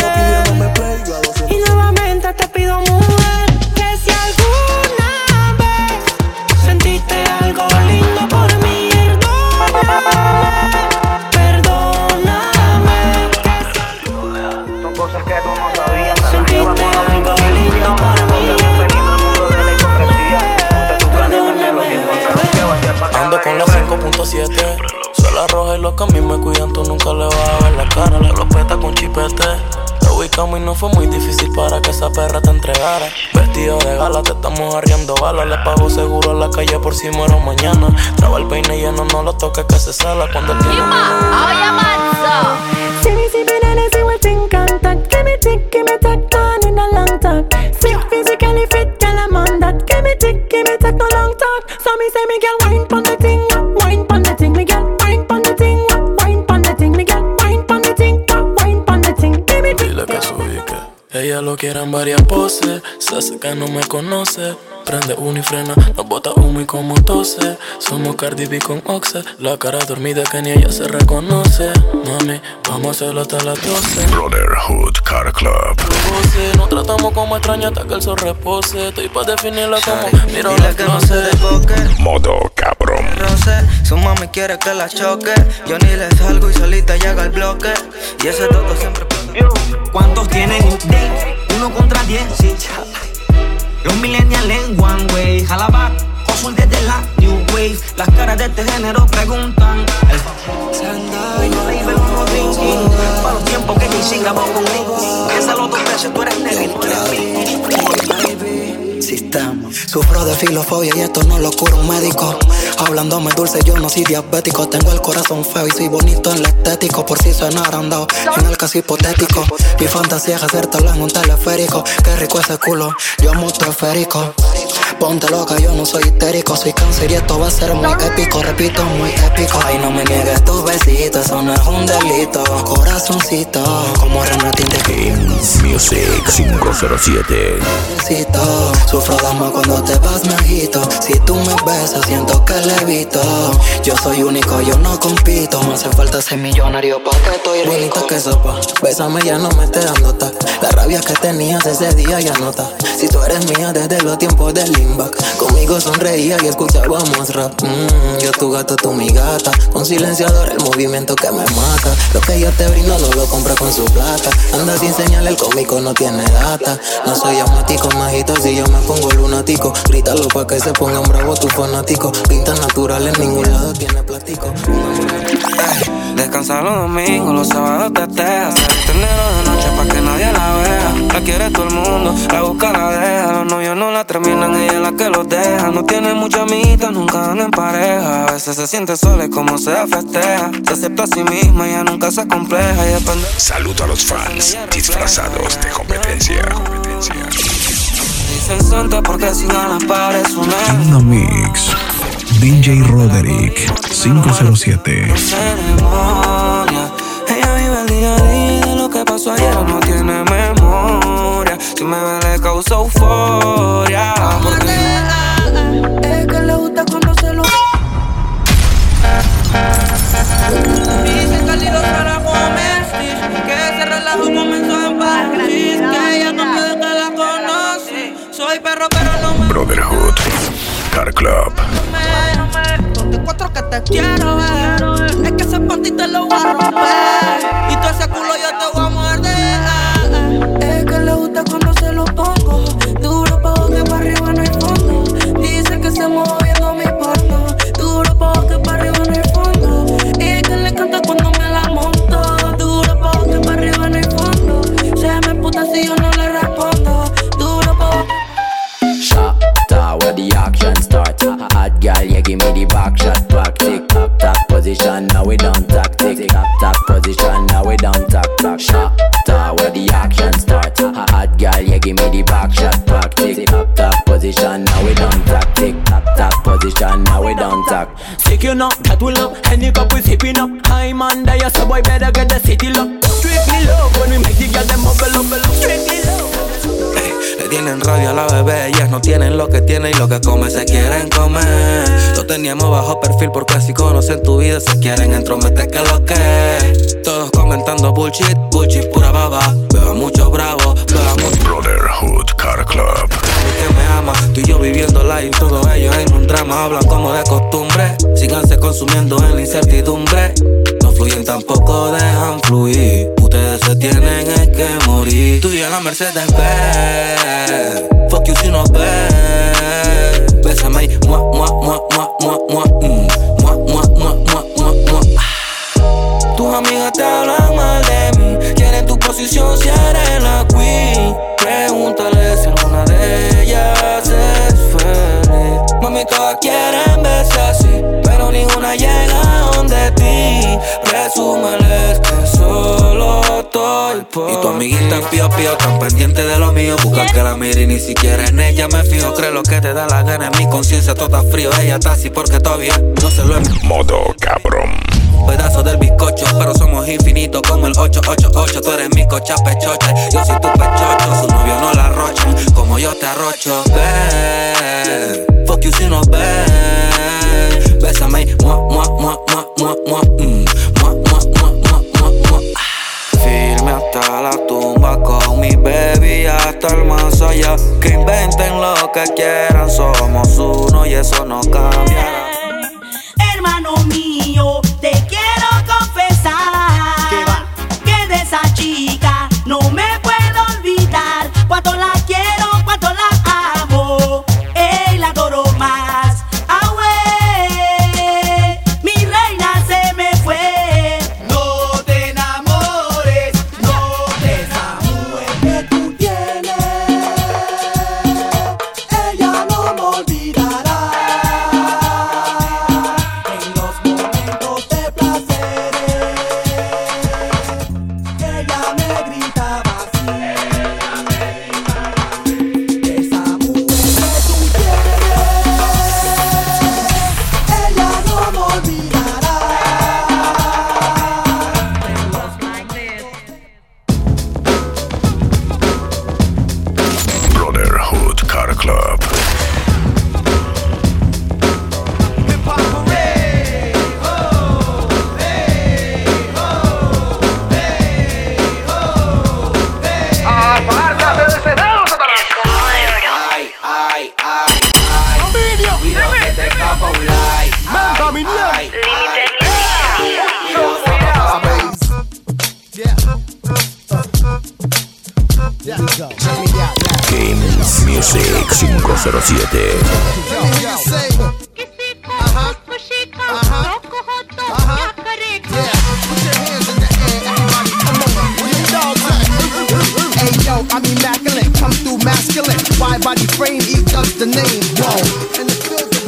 Y nuevamente te pido, mujer, que si alguna vez sentiste algo lindo por mí, perdóname. Son cosas que tú no sabías. Sentiste algo lindo por mí. Ando con la 5.7. Sola roja y los que a mí me cuidan, tú nunca le vas a ver la cara. Le peta con chipete. Te ubicamos y no fue muy difícil para que esa perra te entregara. Vestido de gala, te estamos arriendo balas. Le pago seguro a la calle por si muero mañana. Traba el peine lleno, no lo toques que se sala. Cuando el tiempo See me sipping and I see what think contact. Give me tick, give me tack, on in a long talk. Fit physically fit, girl I'm on that. Give me tick, give me tack, no long talk. So me say me girl wine pon the thing, wine pon the thing. Me girl wine pon the thing, wine pon the thing. Me girl wine pon the thing, wine pon the thing. Give me tick. dile que soy que ella lo quiere en varias poses. Se hace que no me conoce. Prende uno y frena, nos bota humo y como tose. Somos Cardi B con Oxe. La cara dormida que ni ella se reconoce. Mami, vamos a hacerlo hasta las 12. Brotherhood Car Club. Nos tratamos como extraños hasta que el sol repose. Estoy pa' definirla como miro dile que no se desboque. Modo cabrón. Roce, su mami quiere que la choque. Yo ni le salgo y solita llega al bloque. Y ese toto siempre. ¿Cuántos tienen un date? 1 contra 10, sí. Los millennials en one way. Jalaba, hustle desde la new wave. Las caras de este género preguntan. Para los tiempos que ni singamos con Nick. Piénsalo 2 veces, tú eres negro y tú eres mí. Sistema. Sufro de filofobia y esto no lo cura un médico. Hablándome dulce, yo no soy diabético. Tengo el corazón feo y soy bonito en lo estético. Por si sonaran dado, en el caso hipotético. Mi fantasía es hacértelo en un teleférico. Qué rico ese culo, yo mucho esférico. Ponte loca, yo no soy histérico. Soy cáncer y esto va a ser muy épico. Repito, muy épico. Ay, no me niegues tus besitos, eso no es un delito. Corazoncito, como Renatín de Kings Music 507. Sufro dama cuando te vas, me agito. Si tú me besas, siento que levito. Yo soy único, yo no compito. Me hace falta ser millonario pa' que estoy rico. Bonita que sopa, bésame ya no me esté dando tac. La rabia que tenías ese día ya no está. Si tú eres mía desde los tiempos del leanback. Conmigo sonreía y escuchábamos rap. Yo tu gato, tú mi gata. Con silenciador el movimiento que me mata. Lo que yo te brindo no lo compra con su plata. Anda sin señal, el cómico no tiene data. No soy asmático, majito, si yo me pongo lunático. Grítalo pa' que se pongan bravos tus fanáticos. Pinta natural, en ningún lado tiene plástico. Descansa los domingos, los sábados te teas. Ternero de noche pa' que nadie la vea. La quiere todo el mundo, la busca, la deja. Los novios no la terminan, ella es la que los deja. No tiene mucha amiguita, nunca anda en pareja. A veces se siente sola y como sea festeja. Se acepta a sí misma, ella nunca se compleja y depende. Saludo a los fans disfrazados de competencia. Dicen santa porque sin alas parece una. In the mix, DJ Roderick 507. Ceremonia. Ella vive el día a día de lo que pasó ayer, no tiene memoria. Si me ve le causa euforia. Es que le gusta cuando se lo. Dice que Lilo Sara Gómez, que ese relajo comenzó en París, que ella no puede que la conoce. Soy perro pero no me. Brotherhood Car Club. Ponte 4 que te quiero ver. Es que ese panty te lo voy a romper. Y todo ese culo yo te voy a morder. Es que le gusta cuando se lo pongo. Duro pa' que pa' arriba no hay fondo. Dice que se mueve viendo mi porno. Duro pa' que pa' arriba no hay fondo. Y que le encanta cuando me la monto. Duro pa' que pa' arriba no hay fondo. Se me puta si yo no le respondo. Duro pa'. Shot, where the action start. Hot girl, yeah, give me the back shot. Back tick, tap position, now we don't tactic. Tap position, now we don't tack. Shot, where the action start. Hot girl, yeah, give me the back shot. Back tick, tap position, now we don't tactic. Tap position, now we don't tack. Sick you know, that will up. Any cup we sipping up. High man, there you say boy better get the city lock. Strictly love when we make the girl them bubble up. Strictly love. tienen rabia a la bebé. Ellas no tienen lo que tienen y lo que comen se quieren comer. Lo teníamos bajo perfil porque así conocen tu vida. Se quieren entrometer que lo que. Todos comentando bullshit, bullshit pura baba. Beba mucho bravo, beba mucho Brotherhood Car Club. que me ama, tú y yo viviendo live, todos ellos en un drama, hablan como de costumbre. Síganse consumiendo en la incertidumbre. No fluyen, tampoco dejan fluir. Ustedes se tienen es que morir. Tú y yo en la Mercedes Benz. Fuck you si no ves. Bésame y mua, mua, mua, mua, mua, mua. Mua, mua, mua, mua, mua, mua. Tus amigas te hablan mal de mí. Quieren tu posición si eres la queen. Pregúntale si alguna de ellas es feliz. Mami, todas quieren verse así, pero ninguna llega donde ti. Presúmeles que solo estoy por. Y tu amiguita pío pío, tan pendiente de lo mío. Busca que la mire y ni siquiera en ella me fijo. Cree lo que te da la gana, en mi conciencia todo está frío. Ella está así porque todavía no se lo he. Modo cabrón. Pedazo del bizcocho, pero somos infinitos como el 888. Tú eres mi cocha pechocha, yo soy tu pechocho. Su novio no la arrocha, como yo te arrocho. Ven, fuck you si no ven. Bésame y mua, mua, mua, mua, mua, mua. Mua, mua, mua, mua, mua, mua. Firme hasta la tumba con mi baby hasta el más allá. Que inventen lo que quieran, somos uno y eso no cambiará. Hermano mío, te quiero confesar que de esa chica no me puedo olvidar. Cuánto la quiero, cuánto la amo, la adoro más. Mi reina se me fue. No te enamores, no de esa mujer que tú tienes. Ella no me olvidará. Brotherhood Car Club. Games Music 507. Hey yo, I'm immaculate, come through masculine. Wide body frame, eat up the name. Whoa. And the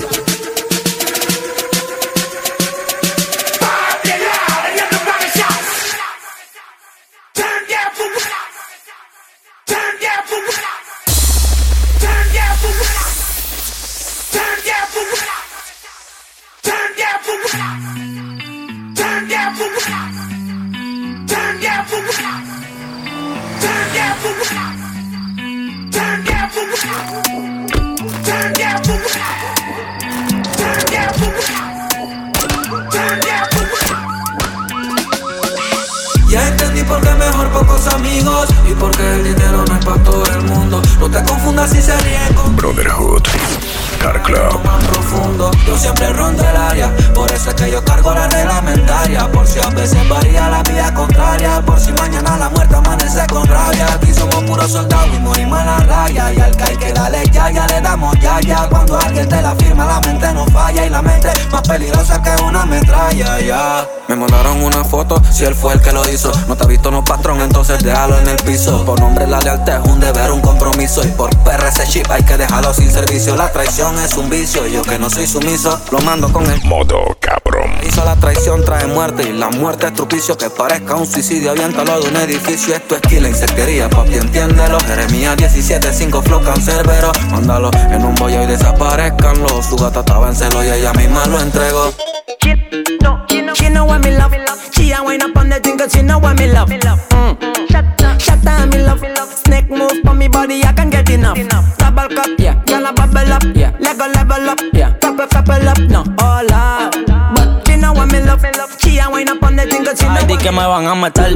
Ya entendí por qué mejor pocos amigos y por qué el dinero no es para todo el mundo. No te confundas si se ríen con Brotherhood Car Club. más profundo. Yo siempre rondo el área, por eso es que yo cargo la reglamentaria. Por si a veces varía la vía contraria, por si mañana la muerte amanece con rabia. Aquí somos puros soldados y morimos en la raya. Y al que hay que darle ya le damos ya. Cuando alguien te la firma la mente no falla. Y la mente más peligrosa que una metralla, ya. Me mandaron una foto, si él fue el que lo hizo. No te ha visto no patrón, entonces déjalo en el piso. Por nombre la lealtad es un deber, un compromiso. Y por PRC chip hay que dejarlo sin servicio. La traición es un vicio, yo que no soy sumiso lo mando con el Modo cabrón. hizo. La traición trae muerte y la muerte es trupicio. Que parezca un suicidio, aviéntalo de un edificio. Esto es kila, insectería, papi, entiéndelo. Jeremías 17:5 flow cancerbero. Mándalo en un bollo y desaparezcanlo. Su gata estaba en celo y ella misma lo entregó. She know what me love. She a wind up on the thing 'cause she know what me love. Shut up, me love. Snake move on me body, I can get looking up. Double cup, yeah. Girl a bubble up, yeah. Lego level up, yeah. Couple up, no, all up. But she know what me love. She a wind up on the thing 'cause she know. Ay, di que me van a meter.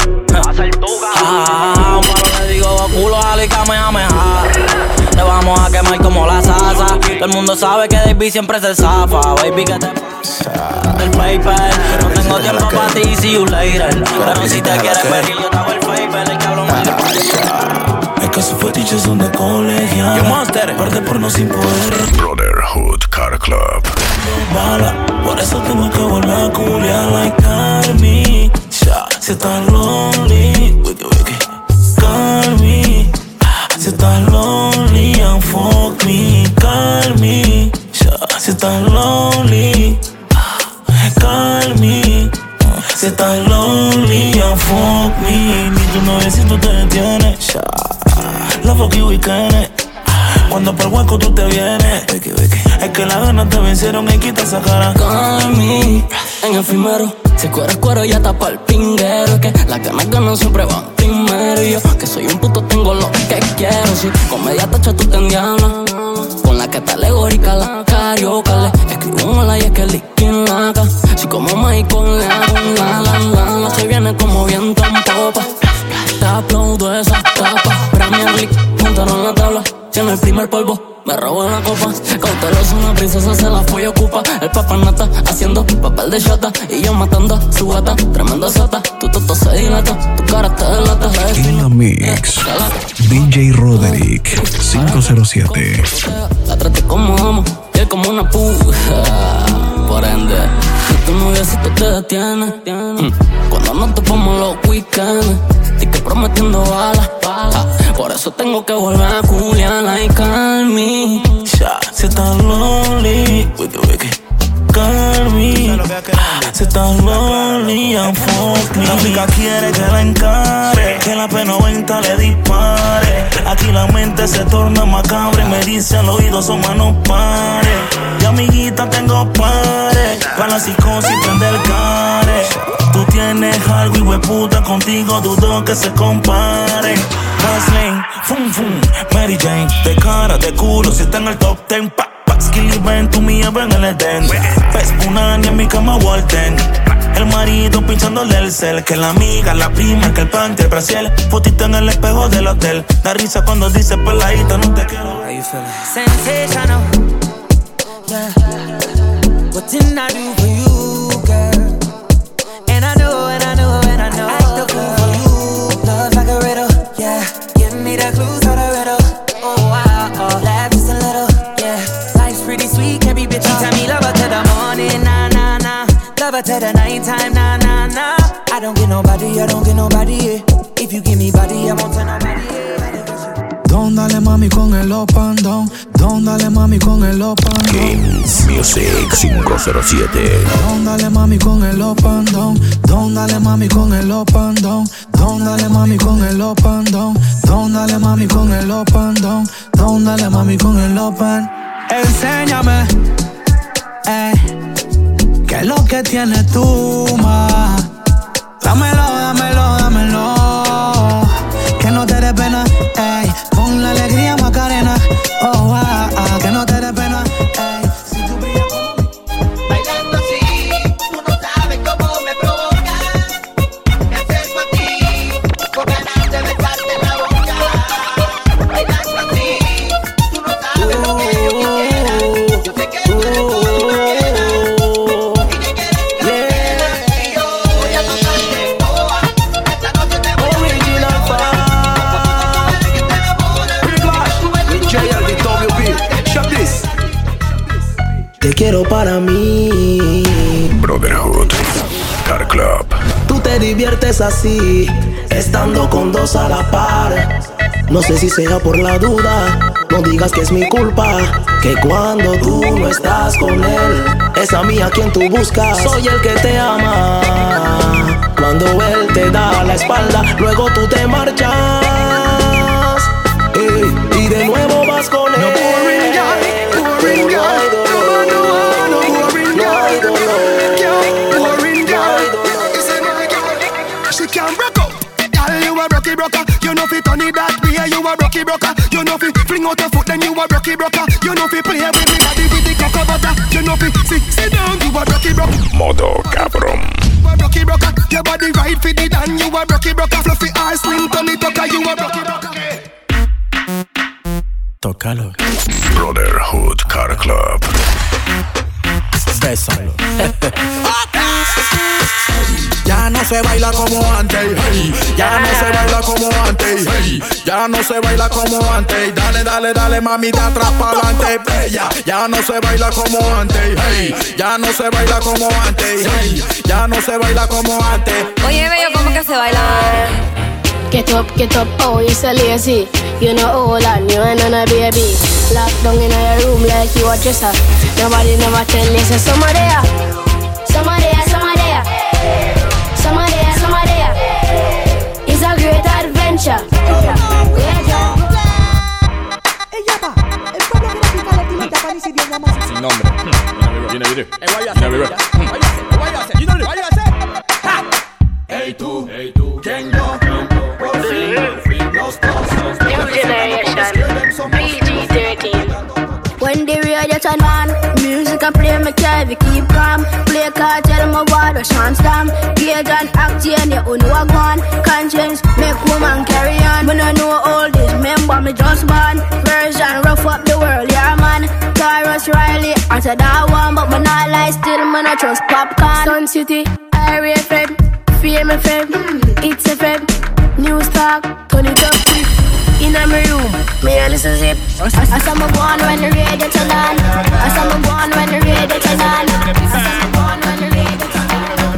Un palo le digo dos culos, jalo y kamehameha. Te vamos a quemar como la salsa. Todo el mundo sabe que David siempre se zafa. Baby, que te el paper. No tengo tiempo para ti, see you later. Pero si te quieres ver, yo te hago el paper. El cabrón es que sus fetiches son de colegial. Parte por no sin poder. Brotherhood Car Club. Mala, por eso tengo que volver a culiar like Carmi. Si estás lonely, call me. Si estás lonely, and fuck me, call me. Si estás lonely, call me. Si estás lonely, and fuck me. Ni tu noviecito te detiene. La fuck you weekend. Cuando por el hueco tú te vienes. Es que las ganas te vencieron y quita esa cara. Call me, en efímero. Si cuero es cuero ya tapa el pinguero. Es que las ganas siempre van primero. Y yo que soy un puto tengo lo que quiero. Si comedia tacha tú te endiablas. Con la que te alegórica la carioca. Le escribo un hola y es que liquin laca. Si como maíz con le hago un la. Se viene como viento en popa. Te aplaudo esas tapas. Premier League, juntaron la tabla. Tiene el primer polvo, me robó la copa. Cauteloso, una princesa se la fue y ocupa. El papanata haciendo papel de chata. Y yo matando a su gata, tremenda sata. Tu toto se dilata, tu cara te delata. En la mix, DJ Roderick 507. La traté como amo, y él como una puja. Por ende, si tu noviecito te detiene. Cuando nos topamos los weekends. Estoy que prometiendo balas. Por eso tengo que volver a culiar like call me. Si estás lonely, call me. Si estás lonely, and fuck me. La pica quiere que la encare, que la P90 le dispare. Aquí la mente se torna macabra y me dice al oído somos no pares. Y amiguita tengo pares, para la psicosis prende el care. Tú tienes algo y hueputa, contigo dudo que se compare. Fastlane, fum fum, Mary Jane. De cara, de culo, si está en el top 10. Skilly ven, tú mi ven en el Eden. Pes punani en mi cama Walten. El marido pinchándole el cel. Que la amiga, la prima, que el panty, el brasiel. Fotito en el espejo del hotel. Da risa cuando dice peladita, no te quiero. Sensational, yeah. What didn't I do for you, girl? And I know, and I know, and I know. Act the fool for you. Love like a riddle, yeah. Give me the clues to the riddle. Oh, wow, laugh just a little, yeah. Life's pretty sweet, can't be bitchy. Tell me love her to the morning, nah, nah, nah. Love her to the nighttime, nah, nah, nah. I don't get nobody, yeah. If you give me body, I won't tell nobody, yeah. Don dale mami con el opandón. Don dale mami con el opandón. Kings Music 507. Don dale mami con el opandón. Don dale mami con el opandón. Don dale mami con el opandón. Don dale mami con el opandón. Don dale mami con el opandón. Enséñame, qué es lo que tienes tú, ma. Dámelo, dámelo, dámelo. Que no te dé pena, con la alegría Macarena. Oh, que no te dé pena, si tú brillas como mí. Bailando así, tú no sabes cómo me provoca. Me acerco a ti, con ganas de besarte en la boca. Bailando así, tú no sabes lo que yo quisiera. Yo sé que tú eres todo lo que quiero. Y que quieres cantar, y yo voy a pasarte boa. Esta noche te voy a original Te quiero para mí. Brotherhood Car Club. Tú te diviertes así, estando con dos a la par. No sé si sea por la duda, no digas que es mi culpa. Que cuando tú no estás con él, es a mí a quien tú buscas. Soy el que te ama. Cuando él te da la espalda, luego tú te marchas. Y de nuevo vas con él. She can broke up, girl, you a broke broker. You know fi turn it that way, you a broke broker. You know fi fling out your foot, then you a brocky broker. You know fi play with the body with the cocoa butter. You know fi sit down, you a brocky broker. Modo cabrón. You a brocky broker. Your body right fi the dan, you a brocky broker. Fluffy ass, slim tummy tucker, you a brocky broker. Tócalo. Brotherhood Car Club. Bésalo. Ya no se baila como antes, hey. Ya no se baila como antes, hey. Ya no se baila como antes. Dale, dale, dale, mami, de atrás para adelante, bella. Ya no se baila como antes, hey. Ya no se baila como antes, hey. Ya no se baila como antes. Oye, bello, ¿cómo que se baila? Get up, oh, you so lazy. You know all on you and on a baby. Locked down in your room like you a dresser. Nobody never tell you, say somewhere there. Somewhere there, somewhere there. Somewhere there, somewhere there. It's a great adventure. Sin nombre. Viene video. Hey tú, ¿quién yo? Por fin los pasos. New generation, PG-13. When the radio turn on, music I play me carry keep calm. Play card, tell my water, chant stamp. Gauge and acting, you know I gone. Conscience, make woman carry on. When I know all this, remember me just born. Version, rough up the world, yeah man. Taurus Riley, answer that one. But me not lie, still me not trust popcorn. Sun City, Area FM, Fame FM, It's FM. News talk, turn it up quick. In my room, me a listen zip. I saw me go on when the radio turn on. I saw me go on when the radio turn on. I saw me go on when the radio turn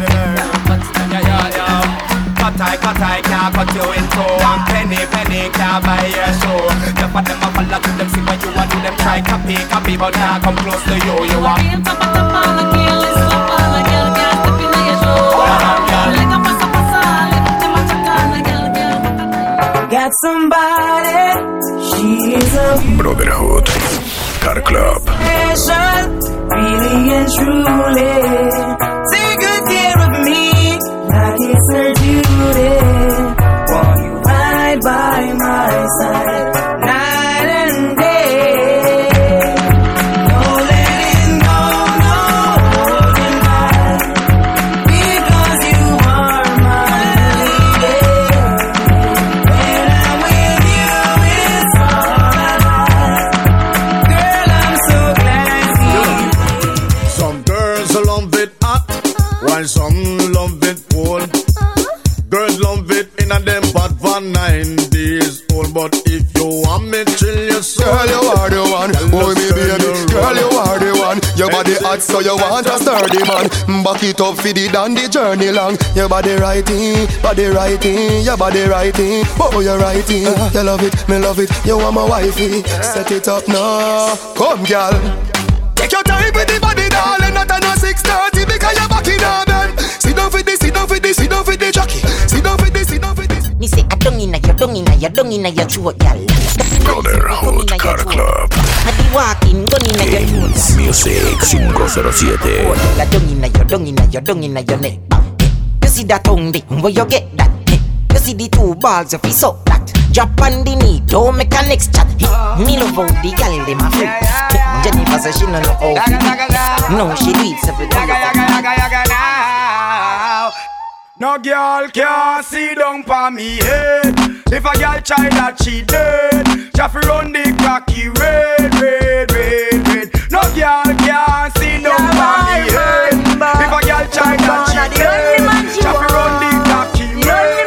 on. Cut I can't cut you in two. And penny can't buy your show. The for them a follow to them, see what you want to them. Try copy, but can't come close to you. You are got somebody, she's a Brotherhood Car Club. Really and truly, take good care of me like it's her duty. Want you right by my side, night and day. No letting go, no holding back, because you are my lady. When I'm with you, it's all I have. Girl, I'm so glad. Some girls love it hot, while some love it cold. Girls love it in a them pot for 9 days old. But if you want me chill your soul, girl, you are the one. Oh, me baby, girl, you are the one. Your body hot, so you want a sturdy man. Back it up for the down the journey long. Your body righty, your body righty. Oh, you're righty. You love it, me love it. You want my wifey. Set it up now. Come, girl. Take your time with the body, darling. Not a no 6:30 because you're back in a bed. Sit down for this, sit down for this, sit down for the jockey. Sit down for this, sit down for this. Me say I don't inna your throat, y'all. Brotherhood Car Club. I be walking, gun inna your throat. Music 507. I don't inna your neck. You see that tongue, where you get that? You see the two balls of his up that. Drop on the knee, don't make a next chat. Me love how the gal dem a flip. Jennifer says she no know how. No, she do it separate. No girl can see down pa me head. If a girl try that she dead. Jaffy run the cocky red. No girl can see down pa me head. If a girl try that she dead. Jaffy run the cocky red.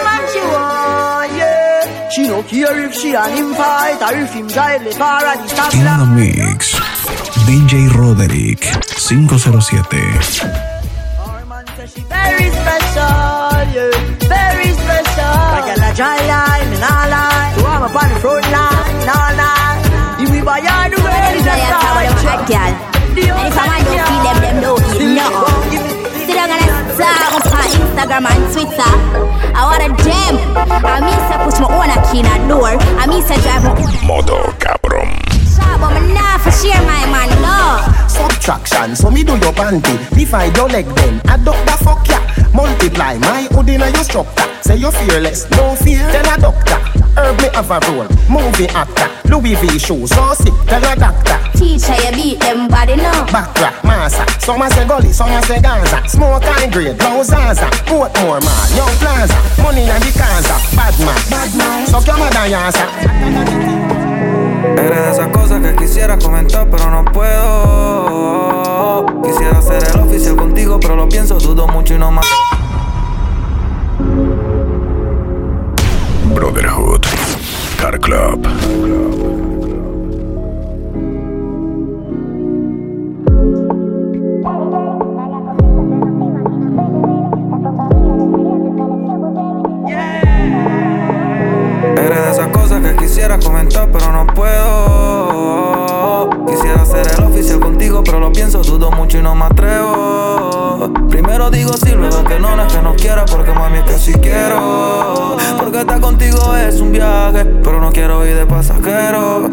She no care if she and him fight or if him drive the car at the stop. In the mix, DJ Roderick 507. Very special, yeah, very special. Like a la dry line, and all line. So I'm up on the front line, all line. If we buy all the way, it's a hot girl. And if I want to feed them don't eat no. Sit down and talk on Instagram and Twitter. I want a gem. I mean to push my own key in a door. I mean to drive my own Modo cabrón. But me not for share my man, no. Subtraction, so me do your panty. Divide your leg then, adopt the fuck ya. Multiply my hood in your structure. Say you're fearless, no fear, tell a doctor. Herb me have a role. Movie actor, Louis V shoes, so sick, tell a doctor. Teacher, you beat them body now. Backrack, massa, some a say gully, some a say Gaza. Smoke and grade, Blousaza, Portmore man, Young Plaza. Money and the Kaza, bad man. So come on, Yasa. Eres de esas cosas que quisiera comentar pero no puedo. Quisiera ser el oficial contigo pero lo pienso, dudo mucho y no más. Brotherhood Car Club. Eres de esas cosas que quisiera comentar pero no puedo. Quisiera ser el oficial contigo pero lo pienso, dudo mucho y no me atrevo. Primero digo sí, luego que no es que no quiera, porque mami es que sí quiero. Porque estar contigo es un viaje, pero no quiero ir de pasajero.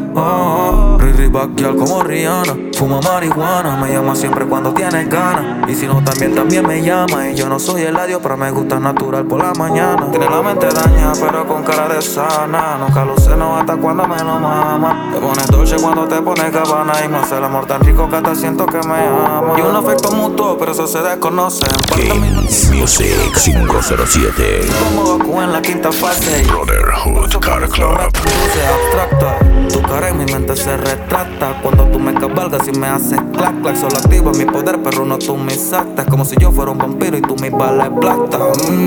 Riri Bacchial como Rihanna, fuma marihuana, me llama siempre cuando tienes ganas. Y si no también me llama. Y yo no soy el adiós, pero me gusta natural por la mañana. Tiene la mente dañada, pero con cara de sana. Nunca lo sé, no hasta cuando me lo mama. Te pones dolce cuando te pones Gabbana. Y me hace el amor tan rico que hasta siento que me ama. Y un afecto mutuo, pero eso se desconoce. Kings Music 507. Como Goku en la quinta fase. Brotherhood Car Club. Se abstracta, tu cara en mi mente se retrata. Cuando tú me cabalgas y me haces clac clac, solo activo mi poder, pero no tú mis actas. Como si yo fuera un vampiro y tú mis balas de plata.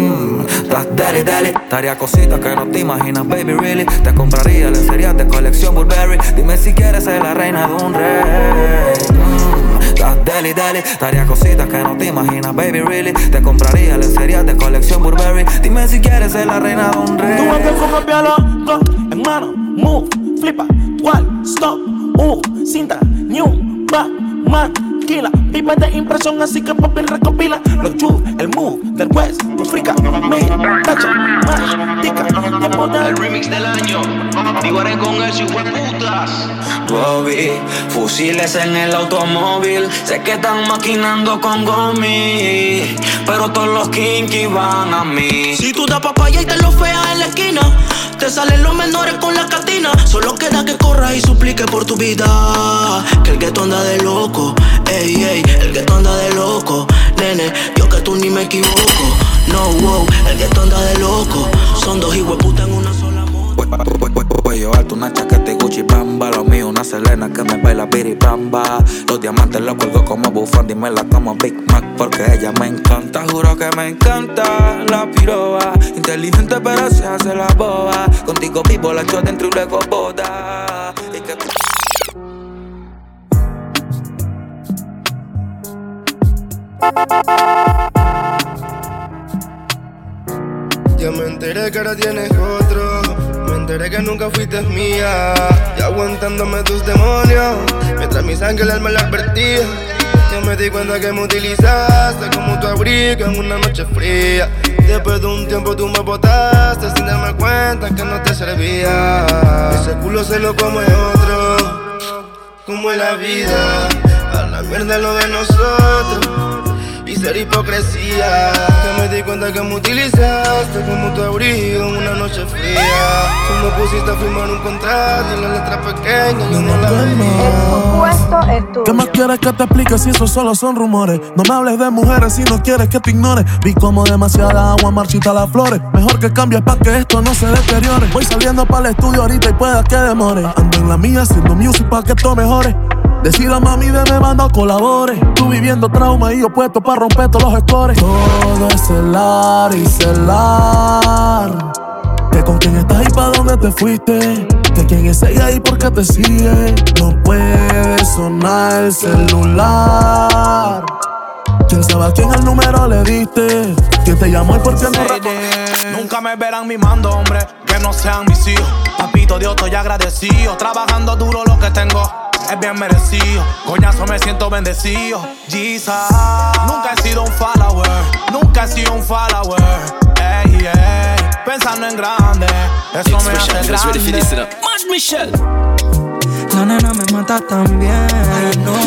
Das deli deli, te haría cositas que no te imaginas, baby, really. Te compraría lencerías de colección Burberry. Dime si quieres ser la reina de un rey. Das deli deli, te haría cositas que no te imaginas, baby, really. Te compraría lencerías de colección Burberry. Dime si quieres ser la reina de un rey. Tú ves que con copiarlo, en mano, move, flipa, cual, stop, cinta, new, back, maquila, pipa de impresión, así que papi recopila los juve, el move del West, tu frica, me, tacha, mash, tica, tiempo de... El remix del año, divaré con eso, hijo de putas. Bobby, fusiles en el automóvil, sé que están maquinando con Gomi, pero todos los kinky van a mí. Si tú das papaya y te lo feas en la esquina, te salen los menores con la catina. Solo queda que corras y suplique por tu vida. Que el gueto anda de loco, ey, ey, el gueto anda de loco. Nene, yo que tú ni me equivoco. No, wow, el gueto anda de loco. Son dos hijueputas en una sola moto. Voy a llevarte una chaqueta y Gucci Bamba. Lo mío una Selena que me baila biribamba. Los diamantes los cuelgo como bufanda y me la como Big Mac porque ella me encanta. Juro que me encanta la piroba. Inteligente pero se hace la boba. Contigo vivo la echo dentro y luego boda. Y que... Ya me enteré que ahora tienes otro. Me enteré que nunca fuiste mía. Y aguantándome tus demonios, mientras mi sangre el alma la advertía. Ya me di cuenta que me utilizaste como tu abrigo en una noche fría. Después de un tiempo tú me botaste sin darme cuenta que no te servía. Ese culo se lo come otro, como es la vida. A la mierda lo de nosotros y ser hipocresía. Que me di cuenta que me utilizaste como tu abrigo en una noche fría. Tú me pusiste a firmar un contrato y la letra pequeña yo no la veía. ¿Qué más quieres que te explique si eso solo son rumores? No me hables de mujeres si no quieres que te ignore. Vi como demasiada agua marchita las flores. Mejor que cambies pa' que esto no se deteriore. Voy saliendo para el estudio ahorita y pueda que demore. Ando en la mía haciendo music pa' que esto mejore. Decida mami de me manda colabore. Tú viviendo trauma y yo puesto pa' romper todos los scores. Todo es celar y celar. Que con quién estás y pa' dónde te fuiste. Que quién es ella y por qué te sigue. No puede sonar el celular. ¿Quién sabe a quién el número le diste? ¿Quién te llamó y por qué no? Nunca me verán mimando, hombre, que no sean mis hijos. Papito Dios, estoy agradecido. Trabajando duro lo que tengo es bien merecido. Coñazo, me siento bendecido. Jesus, nunca he sido un follower. Nunca he sido un follower. Ey, ey, pensando en grande. Eso me hace grande. Más Michelle. La nena me mata también, no.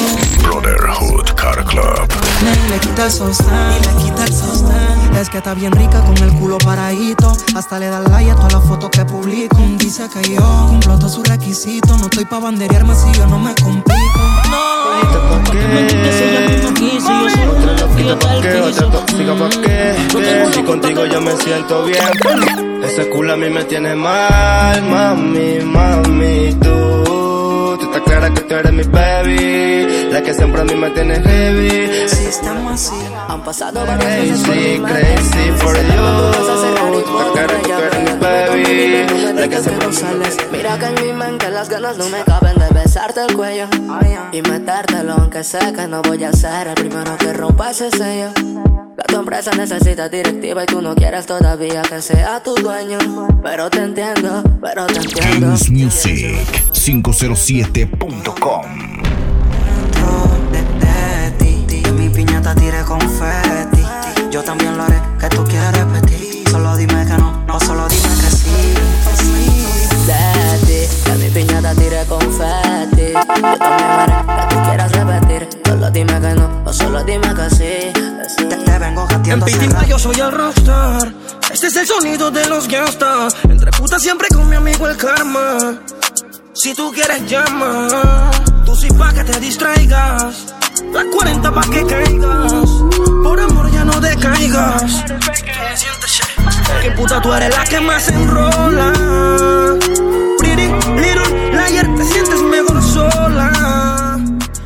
Brotherhood Car Club. Ni le quita el sostén, es que está bien rica con el culo paradito. Hasta le da like a todas las fotos que publico. Dice que yo cumplo todos sus requisitos. No estoy pa' banderearme si yo no me complico. ¿Por qué me quites ella misma aquí? Si yo solo te lo pido tal piso. Otra tóxica pa' qué, si contigo yo me siento bien. Ese culo a mí me tiene mal, mami, tú estás clara que tú eres mi baby, la que siempre a mí me tiene heavy. Si estamos así, han pasado varias veces crazy for you. Tú estás clara que tú eres mi baby, la que siempre sales. Mira que en mi mente las ganas no me caben de besarte el cuello y metértelo, aunque sé que no voy a ser el primero que rompa ese sello. Que tu empresa necesita directiva y tú no quieres todavía que sea tu dueño. Pero te entiendo. Kings Music 507.com. de ti, mi piñata tire confeti. Yo también lo haré, que tú quieres repetir. Solo dime que no, solo dime que sí. De ti, que mi piñata tire confeti. Yo también lo haré, que tú quieras repetir. Solo dime que no, solo dime que sí. Te vengo gateando. En Pitinga yo soy el rockstar. Este es el sonido de los gangsters. Entre putas siempre con mi amigo el karma. Si tú quieres llama, tú sí pa' que te distraigas. La 40 pa' que caigas. Por amor ya no decaigas. Que puta tú eres la que más enrola. Pretty little liar, te sientes mejor sola.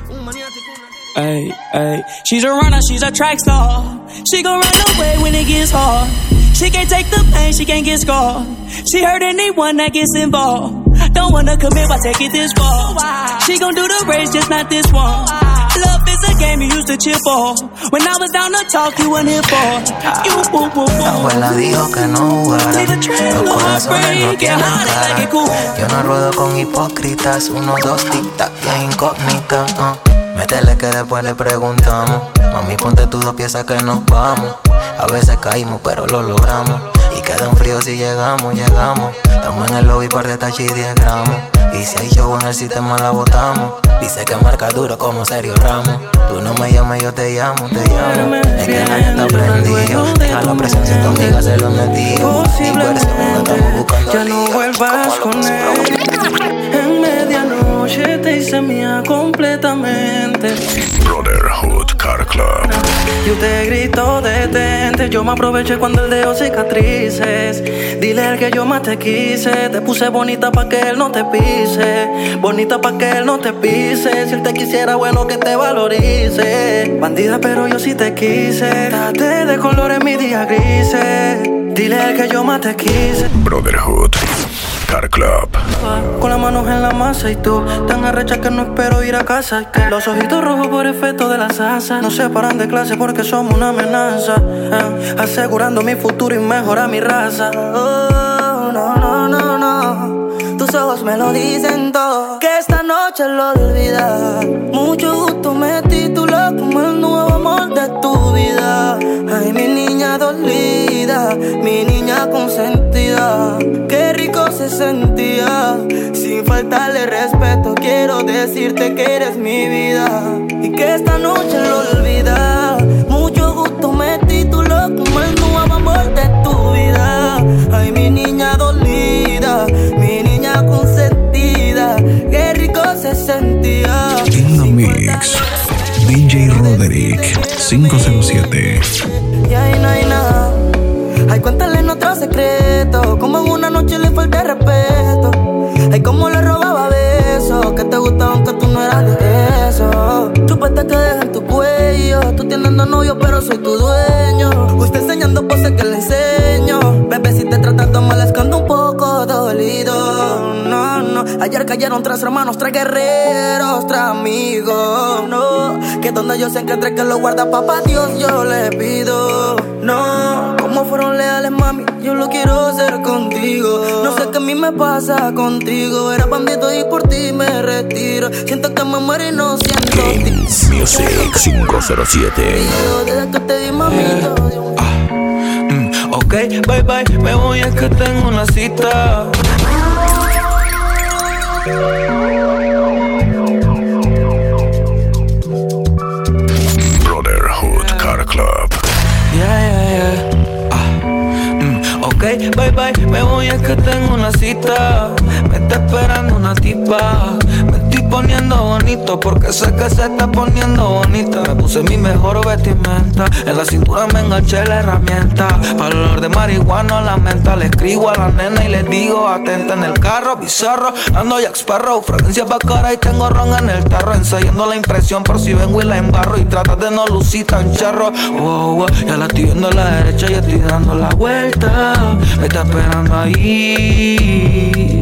Ay, ay. She's a runner, she's a track star. She gon' run away when it gets hard. She can't take the pain, she can't get scarred. She hurt anyone that gets involved. Don't wanna commit, why take it this far? She gon' do the race, just not this one. Love is a game you used to cheer for. When I was down to talk, you weren't here for. La abuela dijo que no jugara. Los corazones no tienen cara. Yo no ruedo con hipócritas. 1, 2, tic-tac, que incógnita. Métele que después le preguntamos. Mami, ponte tus 2 piezas que nos vamos. A veces caímos, pero lo logramos. Y queda un frío si llegamos. Estamos en el lobby para retachar 10 gramos. Y si hay show en el sistema la botamos. Dice que marca duro como Sergio Ramos. Tú no me llames, yo te llamo. Es que nadie está prendido. Deja la presión si tu amiga se lo metió. Diversión, no estamos buscando ya no vuelvas con él. En medianoche te hice mía completamente. Brotherhood Car Club. Yo te grito detente. Yo me aproveché cuando él dejó cicatrices. Dile al que yo más te quise. Te puse bonita pa' que él no te pise. Bonita pa' que él no te pise. Si él te quisiera, bueno que te valorice. Bandida, pero yo sí te quise. Date de colores mis días grises. Dile al que yo más te quise. Brotherhood Car Club. Con las manos en la masa y tú tan arrecha que no espero ir a casa. Y que los ojitos rojos por efecto de la salsa no se paran de clase porque somos una amenaza. Asegurando mi futuro y mejora mi raza. Oh, no. Tus ojos me lo dicen todo. Que esta noche lo olvidas. Mucho gusto me tituló como el nuevo amor de tu vida. Ay, mi niña dolida, mi niña consentida. Qué rico se sentía. Sin faltarle respeto, quiero decirte que eres mi vida. Y que esta noche lo olvidas. Mucho gusto me tituló como el nuevo amor de tu vida. Ay, mi niña dolida, mi niña consentida. Qué rico se sentía. In the mix, DJ Roderick 507. Y ahí no hay nada. Ay, cuéntale nuestro secreto. Como en una noche le falta respeto. Ay, cómo le robaba besos. Que te gustaba aunque tú no eras de eso. Chupaste que deja en tu cuello. Tú tienes novio pero soy tu dueño. Usted enseñando poses que le enseño. Bebé, si te tratando mal es que ando un poco dolido. No. Ayer cayeron 3 hermanos, 3 guerreros, 3 amigos. No, que donde yo se encuentre que lo guarda papá Dios yo le pido. No, como fueron leales mami, yo lo quiero hacer contigo. No sé qué a mí me pasa contigo. Era bandido y por ti me retiro. Siento que me muero y no siento Kings Music 507. Desde que te di mamito. Ok, bye bye, me voy, es que tengo una cita. Hey, bye bye, me voy, es que tengo una cita. Me está esperando una tipa. Me estoy poniendo bonito porque sé que se está poniendo bonita. Me puse mi mejor vestimenta, en la cintura me enganché la herramienta. Para el olor de marihuana la menta. Le escribo a la nena y le digo atenta. En el carro, bizarro, ando Jack Sparrow. Fragancia pa' cara y tengo ron en el tarro. Ensayando la impresión por si vengo y la embarro. Y trata de no lucir tan charro. Wow, wow, ya la estoy viendo a la derecha y estoy dando la vuelta. Me está esperando ahí,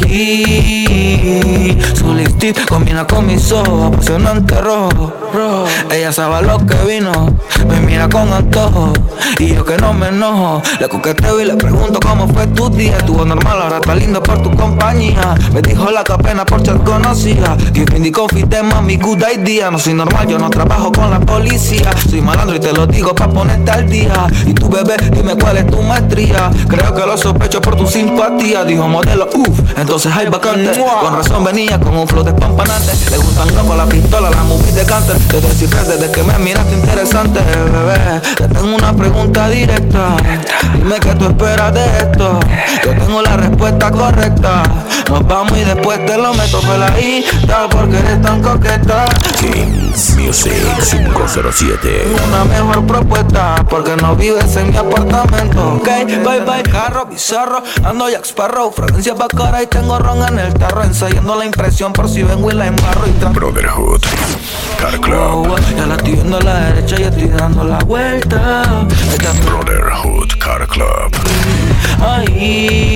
aquí. Su lipstick combina con mis ojos, apasionante rojo, rojo. Ella sabe lo que vino, me mira con antojo. Y yo que no me enojo, le coqueteo y le pregunto cómo fue tu día. Estuvo normal, ahora está lindo por tu compañía. Me dijo la capena por chat conocida. Give me the coffee, mami, good idea. No soy normal, yo no trabajo con la policía. Soy malandro y te lo digo pa' ponerte al día. Y tu bebé, dime cuál es tu maestría. Creo que lo sospecho por tu simpatía. Dijo modelo, entonces hay vacante. Con razón venía con un flow despampanante. Le gustan loco la pistola, la movie de Canter. Te descifré desde que me miraste interesante, bebé. Te tengo una pregunta directa. Dime qué tú esperas de esto. Yo tengo la respuesta correcta. Nos vamos y después te lo meto peladita porque eres tan coqueta. Kings Music 507. Una mejor propuesta porque no vives en mi apartamento. Ok, bye bye, carro bizarro. Ando Jack Sparrow, fragancia pa' cara y tengo ron en el tarro. Ensayando la impresión por si vengo y la embarro. Y Brotherhood Car Club. Oh, ya la estoy viendo a la derecha y estoy dando la vuelta. Brotherhood Car Club.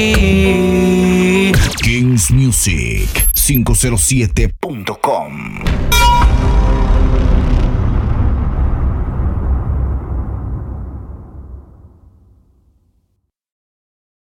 Ahí. Kings Music 507.com.